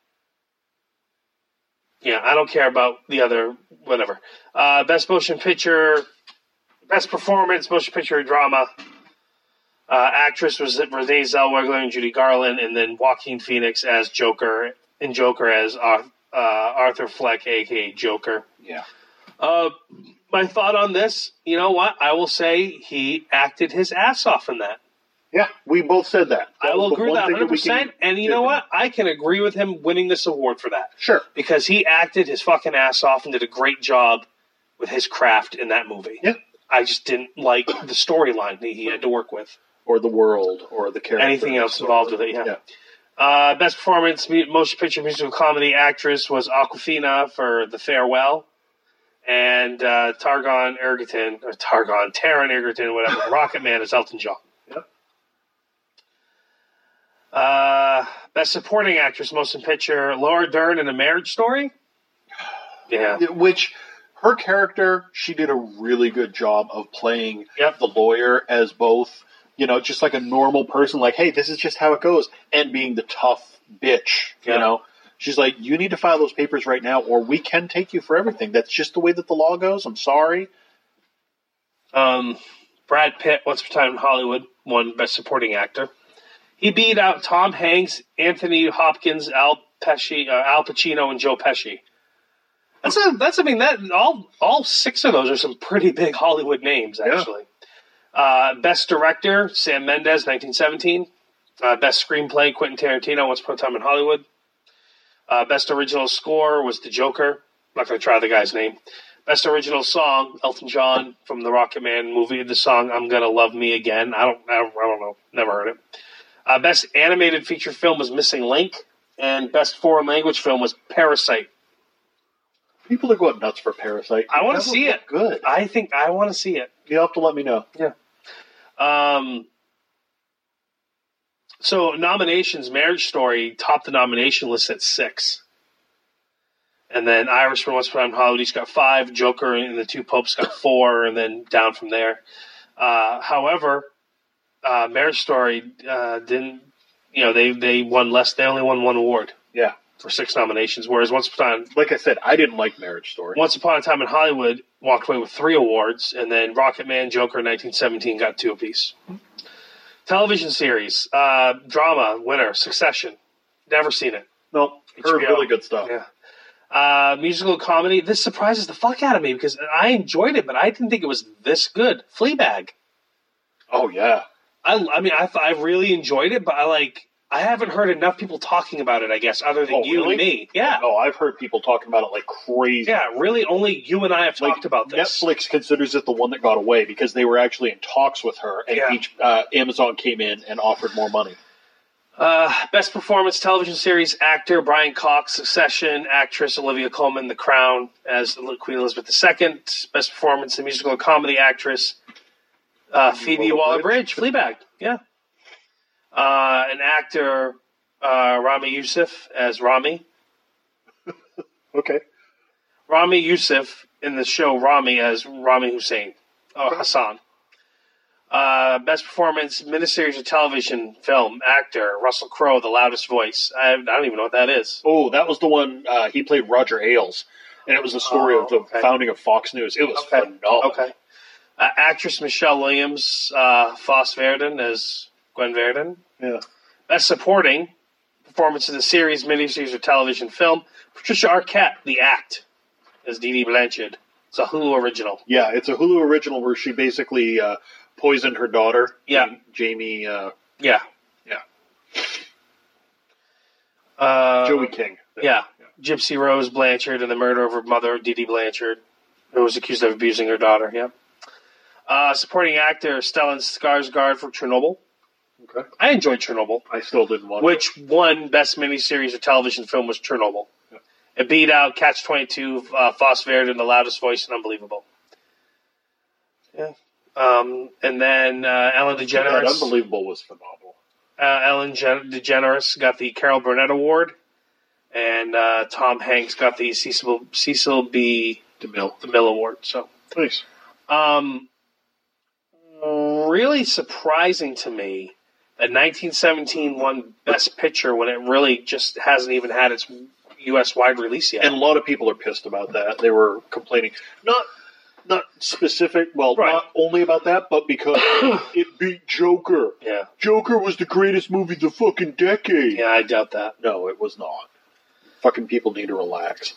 Yeah, I don't care about the other, whatever. Uh, best motion picture, best performance, motion picture drama. Uh, actress was Renee Zellweger and Judy Garland, and then Joaquin Phoenix as Joker, and Joker as uh, uh, Arthur Fleck, a k a. Joker. Yeah. Uh, my thought on this, you know what? I will say he acted his ass off in that. Yeah, we both said that. that I will was the agree with one that thing one hundred we can percent. And you give know him. what? I can agree with him winning this award for that. Sure. Because he acted his fucking ass off and did a great job with his craft in that movie. Yeah. I just didn't like the storyline that he had to work with. Or the world, or the character. Anything else involved with it, yeah. yeah. Uh, best performance, mu- motion picture, musical comedy actress was Awkwafina for The Farewell. And uh, Targon Egerton, or Targon, Taron Egerton, whatever, Rocket Man is Elton John. Yep. Uh, best supporting actress, motion picture, Laura Dern in A Marriage Story. Yeah. Which, her character, she did a really good job of playing Yep. the lawyer as both, you know, just like a normal person, like, hey, this is just how it goes, and being the tough bitch, you Yeah. know. She's like, you need to file those papers right now, or we can take you for everything. That's just the way that the law goes. I'm sorry. Um, Brad Pitt, Once Upon a Time in Hollywood, won Best Supporting Actor. He beat out Tom Hanks, Anthony Hopkins, Al Pesci, uh, Al Pacino, and Joe Pesci. That's a, that's I mean that all all six of those are some pretty big Hollywood names actually. Uh, Best Director, Sam Mendes, nineteen seventeen. Uh, Best Screenplay, Quentin Tarantino, Once Upon a Time in Hollywood. Uh, Best Original Score was The Joker. I'm not going to try the guy's name. Best Original Song, Elton John from the Rocket Man movie. The song "I'm Gonna Love Me Again." I don't, I don't, I don't know. Never heard it. Uh, best Animated Feature Film was Missing Link, and Best Foreign Language Film was Parasite. People are going nuts for Parasite. I want That to see would it. look Good. I think I want to see it. You'll have to let me know. Yeah. Um. So nominations, Marriage Story topped the nomination list at six. And then Irishman, Once Upon a Time in Hollywood, each got five. Joker and the Two Popes got four, and then down from there. Uh, however, uh, Marriage Story uh, didn't, you know, they, they won less. They only won one award Yeah. for six nominations, whereas Once Upon a Time, Like I said, I didn't like Marriage Story. Once Upon a Time in Hollywood walked away with three awards, and then Rocket Man, Joker, nineteen seventeen got two apiece. Television series, uh, drama, winner, Succession. Never seen it. No, heard H B O. really good stuff. Yeah. Uh, musical comedy. This surprises the fuck out of me because I enjoyed it, but I didn't think it was this good. Fleabag. Oh, yeah. I, I mean, I th- I really enjoyed it, but I like I haven't heard enough people talking about it. I guess other than Oh, you really? and me. Yeah. Oh, I've heard people talking about it like crazy. Yeah. Really, only you and I have Like, talked about this. Netflix considers it the one that got away because they were actually in talks with her, and Yeah. each uh, Amazon came in and offered more money. Uh, best performance television series actor Brian Cox, Succession. Actress Olivia Colman, The Crown as Queen Elizabeth the Second. Best performance in musical comedy actress uh, Phoebe Waller-Bridge, Fleabag. Yeah. Uh, an actor uh, Rami Youssef as Rami. Okay. Rami Youssef in the show Rami as Rami Hussein. Oh, Hassan. Uh, best performance, miniseries or television film, actor, Russell Crowe, The Loudest Voice. I, I don't even know what that is. Oh, that was the one, uh, he played Roger Ailes, and it was the story Oh, of the okay. founding of Fox News. It was Okay. phenomenal. Okay. Uh, actress Michelle Williams, uh, Foss Verdon as Gwen Verdon. Yeah. Best supporting performance in the series, miniseries, or television film, Patricia Arquette, The Act, as Dee Dee Blanchard. It's a Hulu original. Yeah, it's a Hulu original where she basically uh, poisoned her daughter. Yeah. Jamie. Uh, Yeah. yeah. Uh, Joey King. Yeah. yeah. Gypsy Rose Blanchard and the murder of her mother, Dee Dee Blanchard, who was accused of abusing her daughter. Yeah. Uh, supporting actor Stellan Skarsgård from Chernobyl. Okay. I enjoyed Chernobyl. I still didn't watch Which it. won Best Miniseries or Television Film was Chernobyl. Yeah. It beat out Catch twenty-two, uh, Foss Verde, and The Loudest Voice, and Unbelievable. Yeah. Um, and then uh, Ellen DeGeneres. That Unbelievable was phenomenal. Uh, Ellen Gen- DeGeneres got the Carol Burnett Award, and uh, Tom Hanks got the Cecil, Cecil B. DeMille. DeMille Award. So, nice. Um, really surprising to me that nineteen seventeen won Best Picture when it really just hasn't even had its U S wide release yet. And a lot of people are pissed about that. They were complaining. Not not specific, well, right. not only about that, but because it beat Joker. Yeah. Joker was the greatest movie of the fucking decade. Yeah, I doubt that. No, it was not. Fucking people need to relax.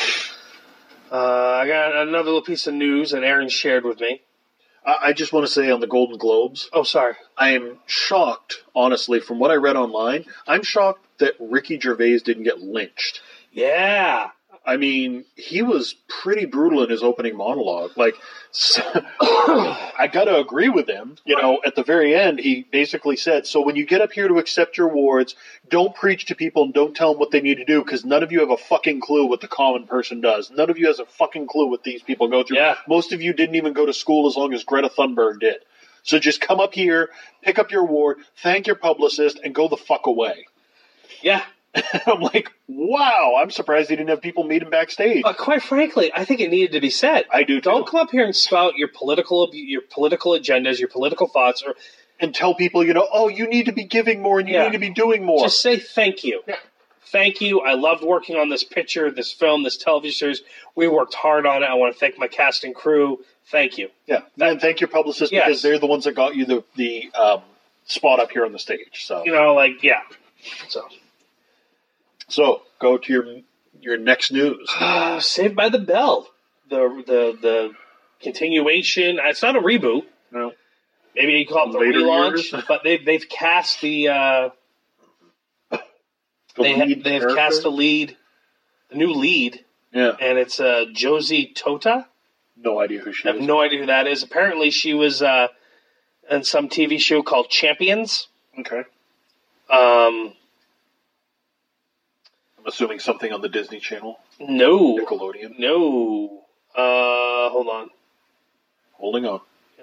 Uh, I got another little piece of news that Aaron shared with me. I, I just want to say on the Golden Globes. Oh, sorry. I am shocked, honestly, from what I read online. I'm shocked that Ricky Gervais didn't get lynched. Yeah. I mean, he was pretty brutal in his opening monologue. Like, so, I got to agree with him. You know, at the very end, he basically said, so when you get up here to accept your awards, don't preach to people and don't tell them what they need to do because none of you have a fucking clue what the common person does. None of you has a fucking clue what these people go through. Yeah. Most of you didn't even go to school as long as Greta Thunberg did. So just come up here, pick up your award, thank your publicist, and go the fuck away. Yeah. I'm like, wow, I'm surprised they didn't have people meet him backstage. But quite frankly, I think it needed to be said. I do too. Don't come up here and spout your political your political agendas, your political thoughts, or and tell people, you know, oh, you need to be giving more and you yeah. need to be doing more. Just say thank you. Yeah. Thank you. I loved working on this picture, this film, this television series. We worked hard on it. I want to thank my cast and crew. Thank you. Yeah, and thank your publicist yes. because they're the ones that got you the, the um, spot up here on the stage. So You know, like, yeah. So... So, go to your your next news. Uh, Saved by the Bell. The the the continuation. It's not a reboot. No. Maybe you call it the Later relaunch. years. But they've, they've cast the... Uh, the they ha- lead they've character? cast a lead, a new lead. Yeah. And it's uh, Josie Tota. No idea who she I is. have no idea who that is. Apparently she was uh, in some T V show called Champions. Okay. Um... Assuming something on the Disney Channel? No. Nickelodeon? No. Uh, hold on. Holding on. Yeah.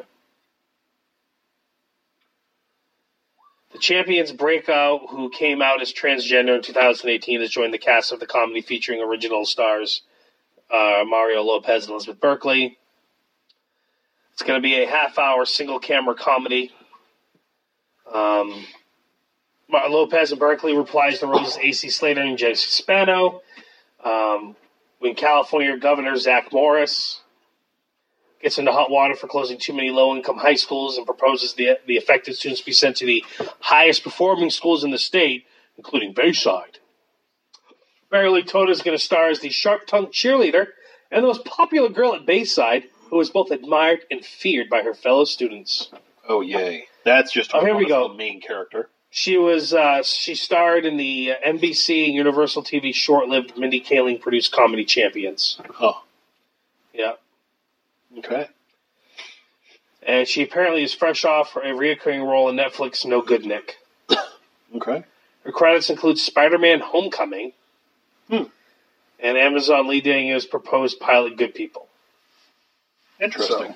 The Champions Breakout, who came out as transgender in two thousand eighteen, has joined the cast of the comedy featuring original stars uh, Mario Lopez and Elizabeth Berkley. It's going to be a half-hour single-camera comedy. Um... Lopez and Berkeley reprised the roles of A C Slater and Jessica Spano. Um, when California Governor Zach Morris gets into hot water for closing too many low-income high schools and proposes the the affected students be sent to the highest-performing schools in the state, including Bayside. Mary Lee Tota is going to star as the sharp-tongued cheerleader and the most popular girl at Bayside, who is both admired and feared by her fellow students. Oh, yay. That's just Oh, here we go. the main character. She was uh, she starred in the N B C and Universal T V short-lived Mindy Kaling produced comedy Champions. Huh. Yeah. Okay. And she apparently is fresh off a reoccurring role in Netflix No Good Nick. Okay. Her credits include Spider-Man Homecoming Hmm. and Amazon leading his proposed pilot Good People. Interesting. So,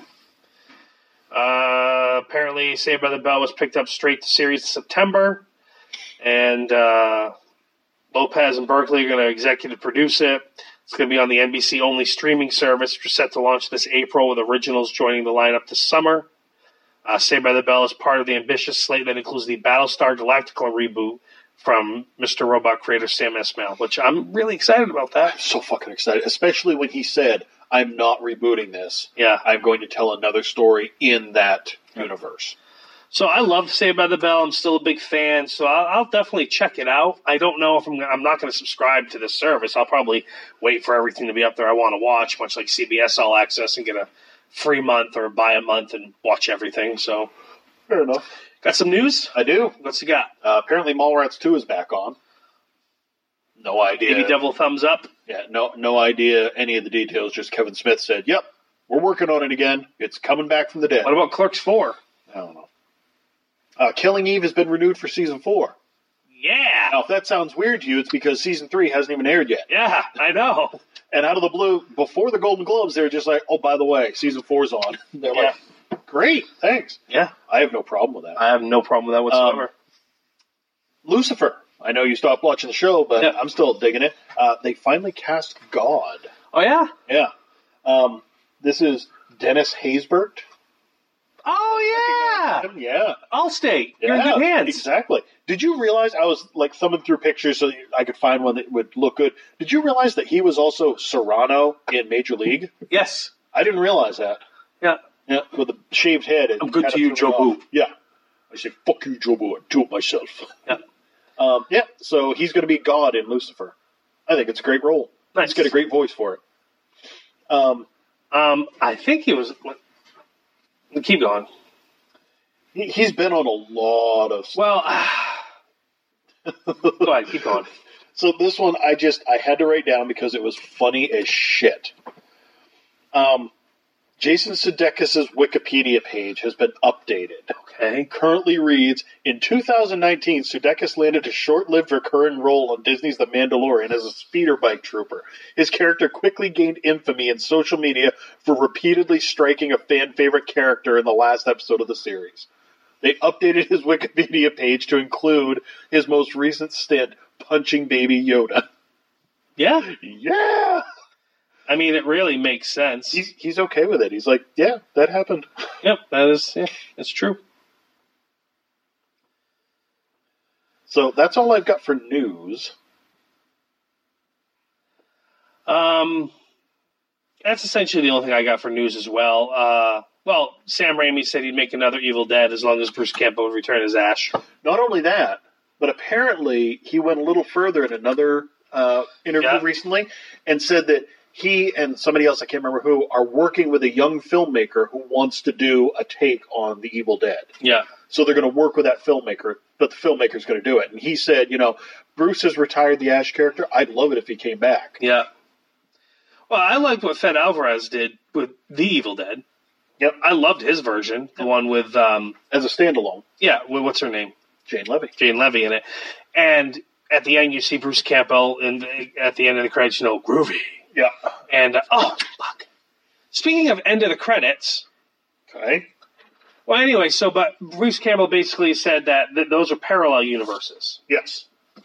Uh, apparently, Saved by the Bell was picked up straight to series in September, and uh, Lopez and Berkeley are going to executive produce it. It's going to be on the N B C only streaming service, which is set to launch this April, with originals joining the lineup this summer. Uh, Saved by the Bell is part of the ambitious slate that includes the Battlestar Galactica reboot from Mister Robot creator Sam Esmail, which I'm really excited about that. I'm so fucking excited, especially when he said, I'm not rebooting this. Yeah. I'm going to tell another story in that universe. So I love Saved by the Bell. I'm still a big fan, so I'll, I'll definitely check it out. I don't know if I'm I'm not going to subscribe to this service. I'll probably wait for everything to be up there I want to watch, much like C B S All Access, and get a free month or buy a month and watch everything. So Fair enough. Got some news? I do. What's you got? Uh, apparently Mallrats two is back on. No idea. Maybe devil thumbs up. Yeah, no, no idea any of the details. Just Kevin Smith said, "Yep, we're working on it again. It's coming back from the dead." What about Clerks four? I don't know. Uh, Killing Eve has been renewed for season four. Yeah. Now, if that sounds weird to you, it's because season three hasn't even aired yet. Yeah, I know. And out of the blue, before the Golden Globes, they were just like, "Oh, by the way, season four's on." They're Yeah. like, "Great, thanks." Yeah. I have no problem with that. I have no problem with that whatsoever. Um, Lucifer. I know you stopped watching the show, but Yeah. I'm still digging it. Uh, they finally cast God. Oh, yeah? Yeah. Um, this is Dennis Haysbert. Oh, yeah. Yeah. Allstate. You're in Yeah, good hands. Exactly. Did you realize, I was like thumbing through pictures so that I could find one that would look good. Did you realize that he was also Serrano in Major League? Yes. I didn't realize that. Yeah. Yeah, with a shaved head. It I'm good kinda to you, threw me Joe off. Boo. Yeah. I say, "Fuck you, Joe Boo. I do it myself." Yeah. Um, yeah, so he's going to be God in Lucifer. I think it's a great role. Nice. He's got a great voice for it. Um, Um, I think he was... Keep going. he, he's been on a lot of stuff. Well, go ahead. Keep going. So this one, I just, I had to write down because it was funny as shit. Um, Jason Sudeikis' Wikipedia page has been updated. Okay. Currently reads, in two thousand nineteen, Sudeikis landed a short-lived recurring role on Disney's The Mandalorian as a speeder bike trooper. His character quickly gained infamy in social media for repeatedly striking a fan-favorite character in the last episode of the series. They updated his Wikipedia page to include his most recent stint punching Baby Yoda. Yeah. Yeah! I mean, it really makes sense. He's, he's okay with it. He's like, yeah, that happened. Yep, that is, yeah, that's true. So that's all I've got for news. Um, that's essentially the only thing I got for news as well. Uh, well, Sam Raimi said he'd make another Evil Dead as long as Bruce Campbell would return as Ash. Not only that, but apparently he went a little further in another uh, interview Yeah. recently and said that he and somebody else, I can't remember who, are working with a young filmmaker who wants to do a take on The Evil Dead. Yeah. So they're going to work with that filmmaker, but the filmmaker's going to do it. And he said, you know, Bruce has retired the Ash character. I'd love it if he came back. Yeah. Well, I liked what Fed Alvarez did with The Evil Dead. Yep. I loved his version, the one with, um, As a standalone, yeah, with, what's her name? Jane Levy. Jane Levy in it. And at the end, you see Bruce Campbell, and at the end of the credits, you know, groovy. Yeah. And, uh, oh, fuck. Speaking of end of the credits, Okay. well, anyway, so, but Bruce Campbell basically said that th- those are parallel universes. Yes.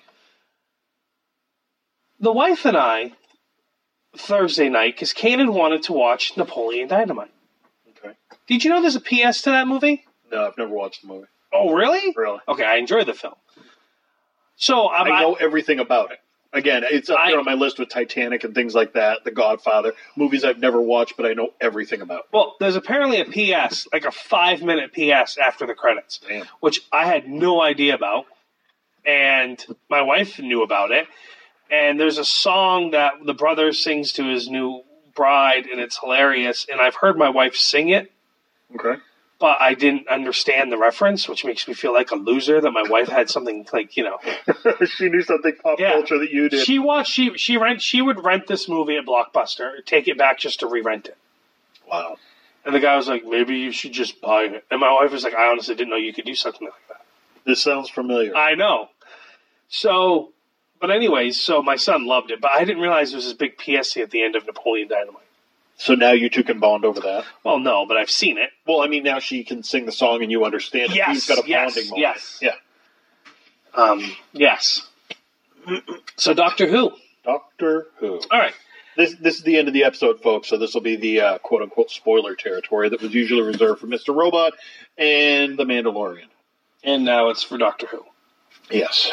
The wife and I, Thursday night, because Kanan wanted to watch Napoleon Dynamite. Okay. Did you know there's a P S to that movie? No, I've never watched the movie. Oh, really? Really? Okay, I enjoyed the film. So, um, I know everything about it. Again, it's up I- there on my list with Titanic and things like that, The Godfather, movies I've never watched, but I know everything about. Well, there's apparently a P S, like a five-minute P S after the credits, Damn. which I had no idea about, and my wife knew about it. And there's a song that the brother sings to his new bride, and it's hilarious. And I've heard my wife sing it, Okay. but I didn't understand the reference, which makes me feel like a loser that my wife had something like, you know. She knew something pop Yeah. culture that you did. She watched, she, she, rent, she would rent this movie at Blockbuster, take it back just to re-rent it. Wow. And the guy was like, maybe you should just buy it. And my wife was like, I honestly didn't know you could do something like that. This sounds familiar. I know. So, but anyways, so my son loved it, but I didn't realize there was this big P S at the end of Napoleon Dynamite. So now you two can bond over that. Well, no, but I've seen it. Well, I mean, now she can sing the song and you understand it. Yes, He's got a yes, bonding moment. yes. Yeah. Um, yes. So Doctor Who. Doctor Who. All right. This this is the end of the episode, folks, so this will be the uh, quote-unquote spoiler territory that was usually reserved for Mister Robot and The Mandalorian. And now it's for Doctor Who. Yes.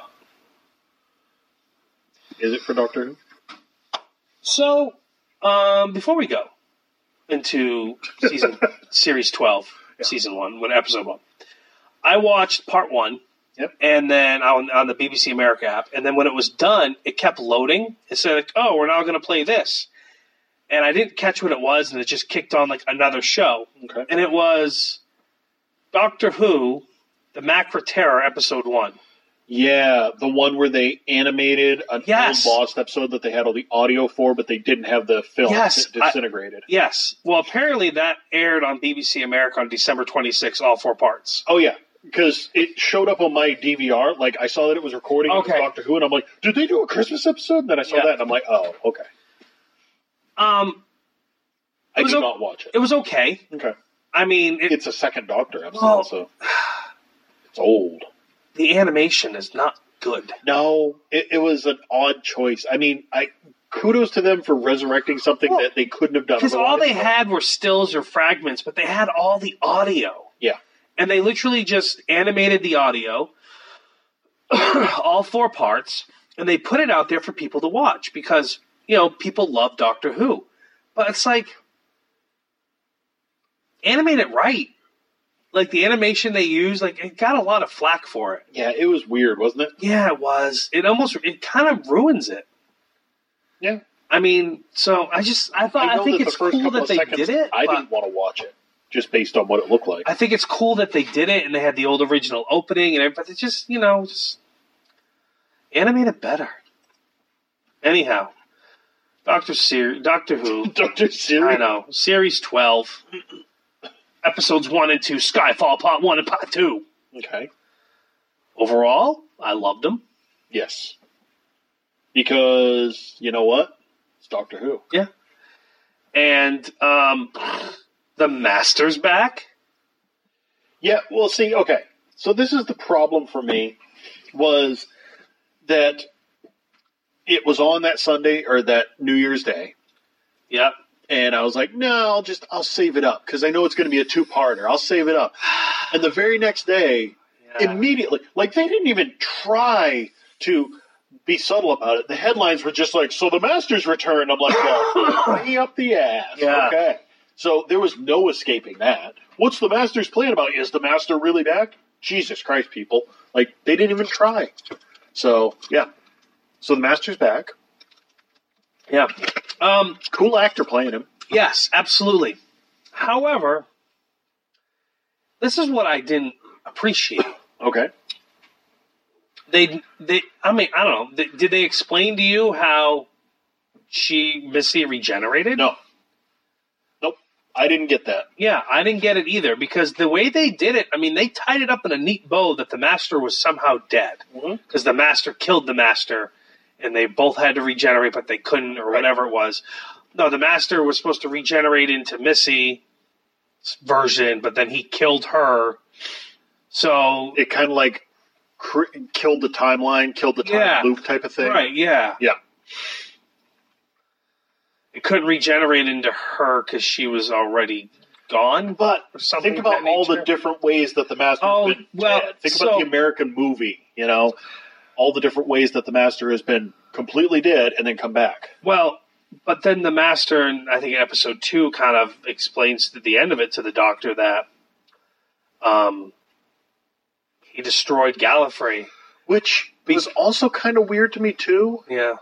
Is it for Doctor Who? So, um, before we go into season series twelve, Yeah. season one, when episode one, I watched part one. Yep. And then on, on the B B C America app, and then when it was done, it kept loading. It said, like, "Oh, we're now going to play this," and I didn't catch what it was, and it just kicked on like another show, Okay. and it was Doctor Who, the Macra Terror, episode one. Yeah, the one where they animated an Yes. old Lost episode that they had all the audio for, but they didn't have the film Yes, dis- disintegrated. I, yes. Well, apparently that aired on B B C America on December twenty-sixth, all four parts. Oh, yeah, because it showed up on my D V R. Like, I saw that it was recording Okay. with Doctor Who, and I'm like, did they do a Christmas episode? And then I saw Yeah. that, and I'm like, oh, okay. Um, I was did o- not watch it. it was okay. Okay. I mean, it, It's a second Doctor episode, Well- so it's old. the animation is not good. No, it, it was an odd choice. I mean, I kudos to them for resurrecting something Well, that they couldn't have done. Because all otherwise. they had were stills or fragments, but they had all the audio. Yeah. And they literally just animated the audio, all four parts, and they put it out there for people to watch because, you know, people love Doctor Who. But it's like, animate it right. Like, the animation they use, like, it got a lot of flack for it. Yeah, it was weird, wasn't it? Yeah, it was. It almost, it kind of ruins it. Yeah. I mean, so I just, I thought, I, know think that it's the first cool couple that of they seconds, did it. I but didn't want to watch it just based on what it looked like. I think it's cool that they did it and they had the old original opening and everything. But it's just, you know, just animate it better. Anyhow, Doctor Ser- Doctor Who. Doctor Siri. I know. Series twelve. Episodes one and two. Skyfall Part one and Part two. Okay. Overall, I loved them. Yes. Because, you know what? It's Doctor Who. Yeah. And um, the Master's back. Yeah, well, see, okay. So this is the problem for me, was that it was on that Sunday, or that New Year's Day, Yep. and I was like, no, I'll just, I'll save it up, because I know it's going to be a two-parter. I'll save it up. And the very next day, Yeah. immediately, like, they didn't even try to be subtle about it. The headlines were just like, so the Master's returned. I'm like, well, way up the ass. Yeah. Okay. So there was no escaping that. What's the Master's plan about? Is the Master really back? Jesus Christ, people. Like, they didn't even try. So, yeah. So the Master's back. Yeah. Um, Cool actor playing him. yes, absolutely. However, this is what I didn't appreciate. Okay. They, they. I mean, I don't know. They, did they explain to you how she, Missy, regenerated? No. Nope. I didn't get that. Yeah, I didn't get it either because the way they did it, I mean, they tied it up in a neat bow that the Master was somehow dead Mhm. because the Master killed the Master, and they both had to regenerate, but they couldn't, or whatever it was. No, the Master was supposed to regenerate into Missy's version, but then he killed her. So It kind of like cr- killed the timeline, killed the time Yeah. loop type of thing. right, yeah, Yeah. it couldn't regenerate into her because she was already gone. But Or something think of about that all the nature. different ways that the Master's Oh, been well, dead. Think so- about the American movie, you know, all the different ways that the Master has been completely dead and then come back. Well, but then the Master, in I think episode two, kind of explains at the end of it to the Doctor that um, he destroyed Gallifrey. Which was also kind of weird to me, too. Yeah.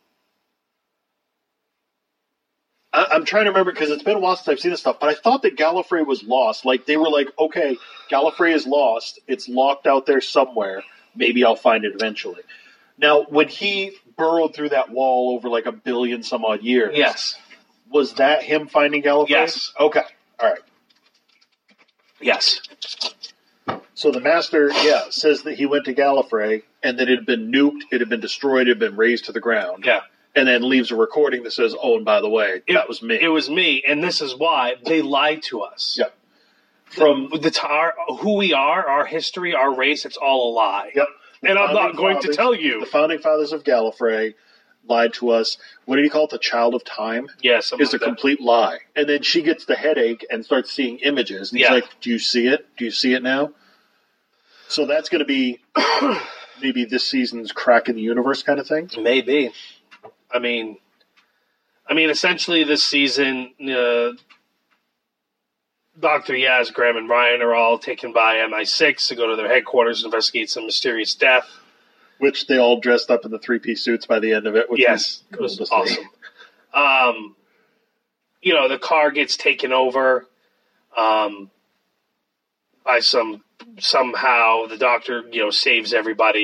I- I'm trying to remember because it's been a while since I've seen this stuff, but I thought that Gallifrey was lost. Like, they were like, okay, Gallifrey is lost. It's locked out there somewhere. Maybe I'll find it eventually. Now, when he burrowed through that wall over like a billion some odd years, Yes. was that him finding Gallifrey? Yes. Okay. All right. Yes. So the Master, yeah, says that he went to Gallifrey and that it had been nuked, it had been destroyed, it had been razed to the ground. Yeah. And then leaves a recording that says, oh, and by the way, It, that was me. It was me, and this is why they lied to us. Yep. From The, the our, who we are, our history, our race, it's all a lie. Yep. And I'm not Founding going to fathers- tell you. The founding fathers of Gallifrey lied to us. What did he call it? The child of time? Yeah, something Is a like that. complete lie. And then she gets the headache and starts seeing images. And he's Yeah. like, do you see it? Do you see it now? So that's going to be maybe this season's crack in the universe kind of thing. Maybe. I mean, I mean, essentially this season, uh, Doctor Yaz, Graham, and Ryan are all taken by M I six to go to their headquarters to investigate some mysterious death. Which they all dressed up in the three-piece suits by the end of it. Which Yes, was it was cool to see. awesome. Um, you know, the car gets taken over um, by some, somehow the Doctor, you know, saves everybody.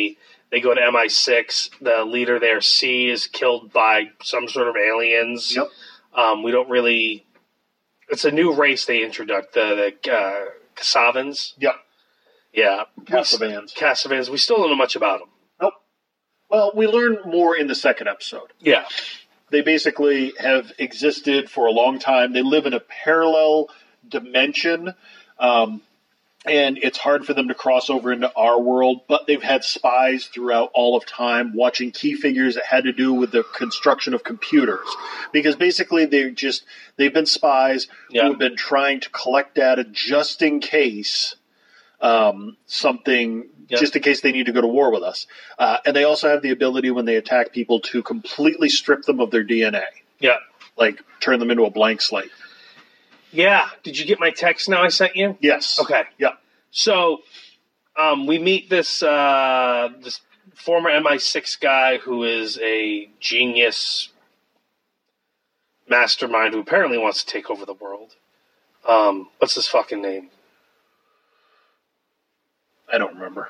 They go to M I six. The leader there, C, is killed by some sort of aliens. Yep. Um, we don't really... It's a new race they introduced, the, the uh, Cassavans. Yep. Yeah. Cassavans. Cassavans. We still don't know much about them. Nope. Well, we learn more in the second episode. Yeah. They basically have existed for a long time. They live in a parallel dimension, um, and it's hard for them to cross over into our world, but they've had spies throughout all of time watching key figures that had to do with the construction of computers. Because basically they just, they've been spies Yeah. who have been trying to collect data just in case um, something, Yeah. just in case they need to go to war with us. Uh, and they also have the ability when they attack people to completely strip them of their D N A. Yeah. Like turn them into a blank slate. Yeah. Did you get my text now I sent you? Yes. Okay. Yeah. So, um, we meet this uh, this former M I six guy who is a genius mastermind who apparently wants to take over the world. Um, what's his fucking name? I don't remember.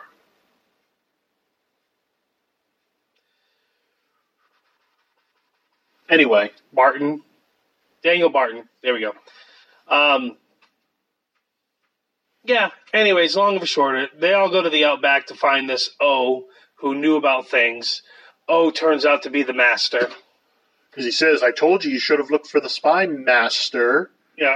Anyway, Barton. Daniel Barton. There we go. Um, yeah, anyways, long and short, they all go to the Outback to find this O who knew about things. O turns out to be the master. because he says, I told you you should have looked for the spy, master. Yeah.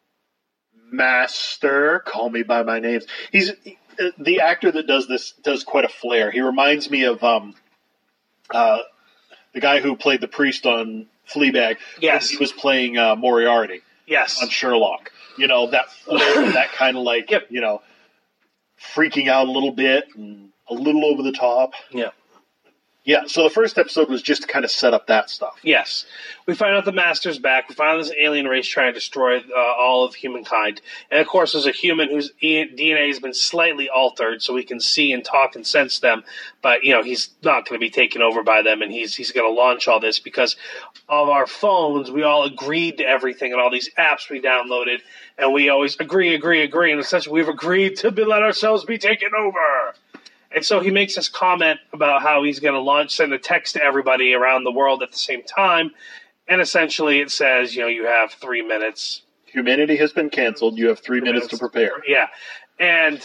Master, call me by my names. He's the actor that does this does quite a flair. He reminds me of um, uh, the guy who played the priest on Fleabag. Yes. He was playing uh, Moriarty Yes. on Sherlock. You know, that flair, that kind of like, Yep. you know, freaking out a little bit and a little over the top. Yeah. Yeah, so the first episode was just to kind of set up that stuff. Yes. We find out the Master's back. We find out this alien race trying to destroy uh, all of humankind. And, of course, there's a human whose D N A has been slightly altered so we can see and talk and sense them. But, you know, he's not going to be taken over by them, and he's he's going to launch all this because of our phones. We all agreed to everything and all these apps we downloaded, and we always agree, agree, agree. And essentially we've agreed to be, let ourselves be taken over. And so he makes this comment about how he's going to launch, send a text to everybody around the world at the same time. And essentially it says, you know, you have three minutes. Humanity has been canceled. You have three, Three minutes, minutes. to prepare. Yeah. And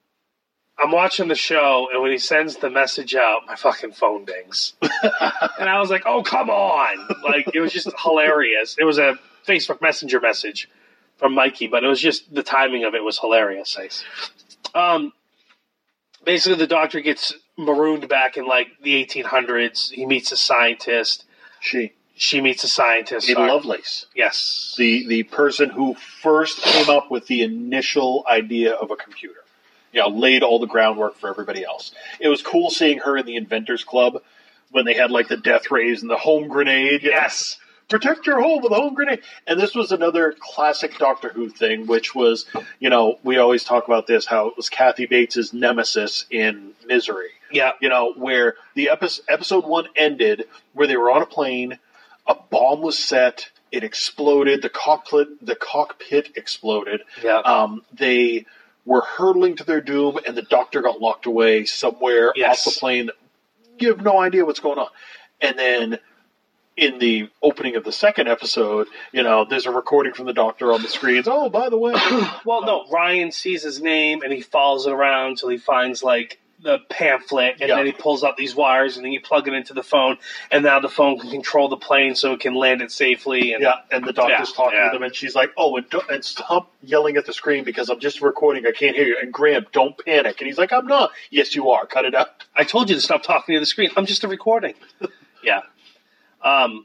I'm watching the show, and when he sends the message out, my fucking phone dings. And I was like, oh, come on. Like, it was just hilarious. It was a Facebook Messenger message from Mikey, but it was just, the timing of it was hilarious. Nice. Um, Basically, the doctor gets marooned back in, like, the eighteen hundreds. He meets a scientist. She. She meets a scientist. Ada Sorry. Lovelace. Yes. The the person who first came up with the initial idea of a computer. You know, laid all the groundwork for everybody else. It was cool seeing her in the Inventors Club when they had, like, the death rays and the home grenade. Yes. Protect your home with a home grenade. And this was another classic Doctor Who thing, which was, you know, we always talk about this, how it was Kathy Bates' nemesis in Misery. Yeah. You know, where the episode, episode one ended, where they were on a plane, a bomb was set, it exploded, the cockpit, the cockpit exploded. Yeah. Um, they were hurtling to their doom, and the Doctor got locked away somewhere Yes. off the plane. You have no idea what's going on. And then in the opening of the second episode, you know, there's a recording from the Doctor on the screens. Oh, by the way. Well, no, Ryan sees his name, and he follows it around until he finds, like, the pamphlet, and Yeah. then he pulls out these wires, and then you plug it into the phone, and now the phone can control the plane so it can land it safely. And Yeah, and the Doctor's Yeah, talking yeah. with him, and she's like, oh, and, don't, and stop yelling at the screen because I'm just recording. I can't hear you. And Graham, don't panic. And he's like, I'm not. Yes, you are. Cut it out. I told you to stop talking to the screen. I'm just a recording. Yeah. Um.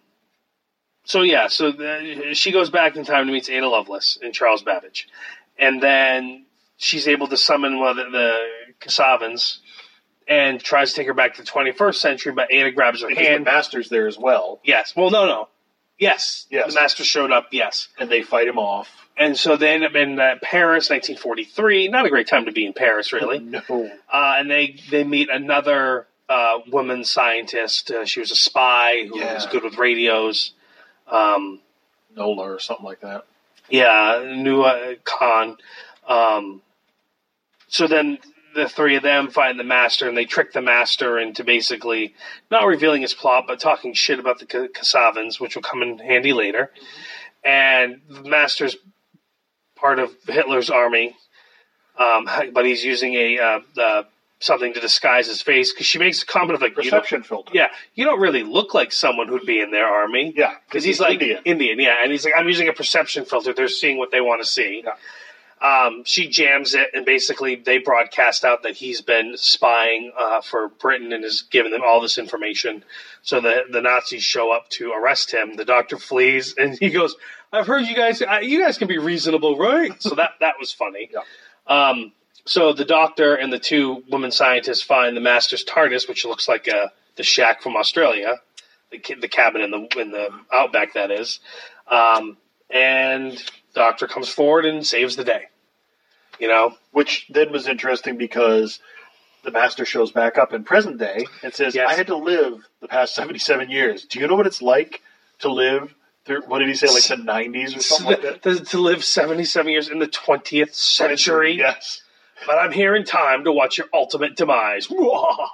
So, yeah, so the, she goes back in time to meet Ada Lovelace and Charles Babbage. And then she's able to summon one of the, the Cassavans and tries to take her back to the twenty-first century, but Ada grabs her Because hand. the Master's there as well, Yes. Well, no, no. Yes. Yes. The Master showed up, yes. and they fight him off. And so they end up in uh, Paris, nineteen forty-three. Not a great time to be in Paris, really. No. Uh, and they, they meet another uh, woman scientist. Uh, she was a spy who Yeah. was good with radios. Um, Nola or something like that. yeah, Nua Khan. Um, so then the three of them find the Master, and they trick the Master into basically not revealing his plot, but talking shit about the Kasavans, which will come in handy later. Mm-hmm. And the Master's part of Hitler's army, um, but he's using a uh, uh, something to disguise his face, because she makes a comment of like perception you filter. Yeah, you don't really look like someone who'd be in their army. Yeah, because he's, he's like Indian. Indian. Yeah, and he's like, I'm using a perception filter. They're seeing what they want to see. Yeah. Um, she jams it, and basically they broadcast out that he's been spying uh, for Britain and has given them all this information. So the the Nazis show up to arrest him. The Doctor flees, and he goes, "I've heard you guys. You guys can be reasonable, right?" So that that was funny. Yeah. Um, so the Doctor and the two women scientists find the Master's TARDIS, which looks like a, the shack from Australia, the the cabin in the in the outback, that is, um, and the Doctor comes forward and saves the day. You know, which then was interesting because the Master shows back up in present day and says, yes. I had to live the past seventy-seven years. Do you know what it's like to live through, what did he say, like the nineties or something like that? To live seventy-seven years in the twentieth century? Yes. But I'm here in time to watch your ultimate demise. And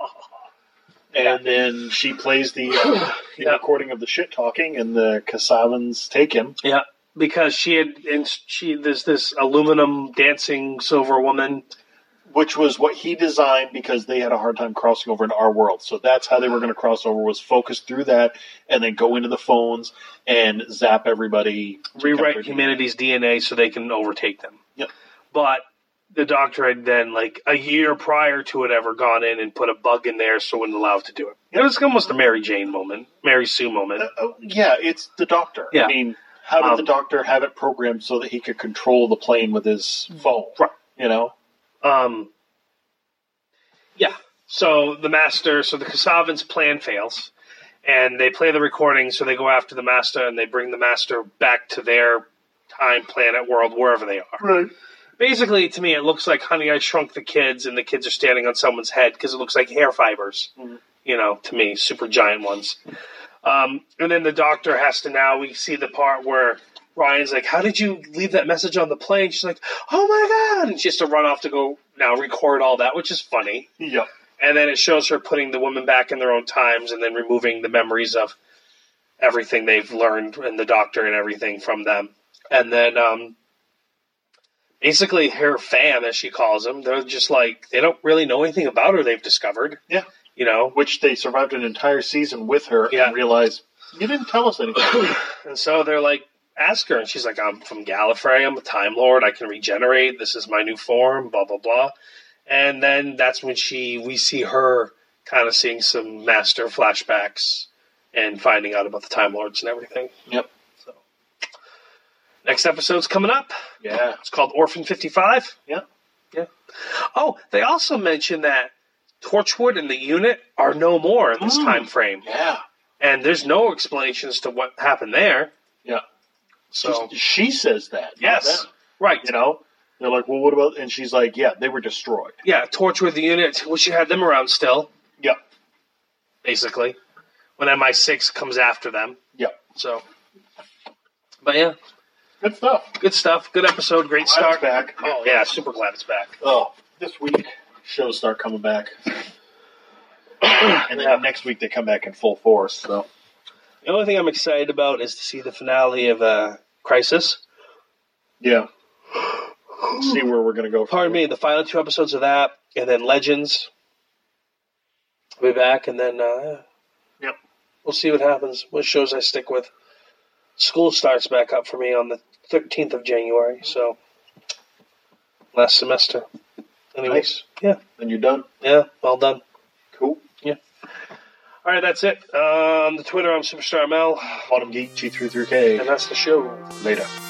yeah. then she plays the, uh, the yeah. recording of the shit talking, and the Kasavans take him. Yeah. Because she had, and she, there's this aluminum dancing silver woman. Which was what he designed because they had a hard time crossing over into our world. So that's how they were going to cross over, was focus through that and then go into the phones and zap everybody. Rewrite humanity's D N A so they can overtake them. Yep. But the Doctor had then, like, a year prior to it ever gone in and put a bug in there so it wouldn't allow it to do it. It was almost a Mary Jane moment, Mary Sue moment. Uh, uh, yeah, it's the Doctor. Yeah. I mean, how did um, the Doctor have it programmed so that he could control the plane with his phone? Right. You know? Um. Yeah. So the Master, so the Kasavans' plan fails, and they play the recording, so they go after the Master, and they bring the Master back to their time, planet, world, wherever they are. Right. Basically, to me, it looks like Honey, I Shrunk the Kids, and the kids are standing on someone's head, because it looks like hair fibers, mm-hmm. you know, to me, super giant ones. Um, and then the Doctor has to now, we see the part where Ryan's like, how did you leave that message on the plane? She's like, oh my God. And she has to run off to go now record all that, which is funny. Yep. And then it shows her putting the women back in their own times and then removing the memories of everything they've learned and the Doctor and everything from them. And then um, basically her fan, as she calls them, they're just like, they don't really know anything about her, they've discovered. Yeah. You know, which they survived an entire season with her yeah. and realized, you didn't tell us anything. And so they're like, ask her. And she's like, I'm from Gallifrey. I'm a Time Lord. I can regenerate. This is my new form, blah, blah, blah. And then that's when she, we see her kind of seeing some Master flashbacks and finding out about the Time Lords and everything. Yep. So next episode's coming up. Yeah. It's called Orphan fifty-five. Yeah. Yeah. Oh, they also mentioned that Torchwood and the Unit are no more in this mm. time frame. Yeah. And there's no explanation as to what happened there. Yeah. So She's, she says that. Yes. Right. You know? They're like, well, what about... And she's like, yeah, they were destroyed. Yeah, Torchwood, the Unit. Wish you had them around still. Yep. Basically. When M I six comes after them. Yep. So. But yeah. Good stuff. Good stuff. Good episode. Great glad start. It's back. Oh, yeah. Super glad it's back. Oh, this week... shows start coming back. And then yeah. next week they come back in full force. So the only thing I'm excited about is to see the finale of uh, Crisis. Yeah. See where we're going to go. Pardon me, the final two episodes of that, and then Legends. I'll be back, and then uh, yep. we'll see what happens, what shows I stick with. School starts back up for me on the thirteenth of January, so last semester. Anyways, nice. Yeah. And you're done? Yeah, all done. Cool. Yeah. All right, that's it. Uh, on the Twitter, I'm Superstar Mel. Bottom Geek G three three K. And that's the show. Later.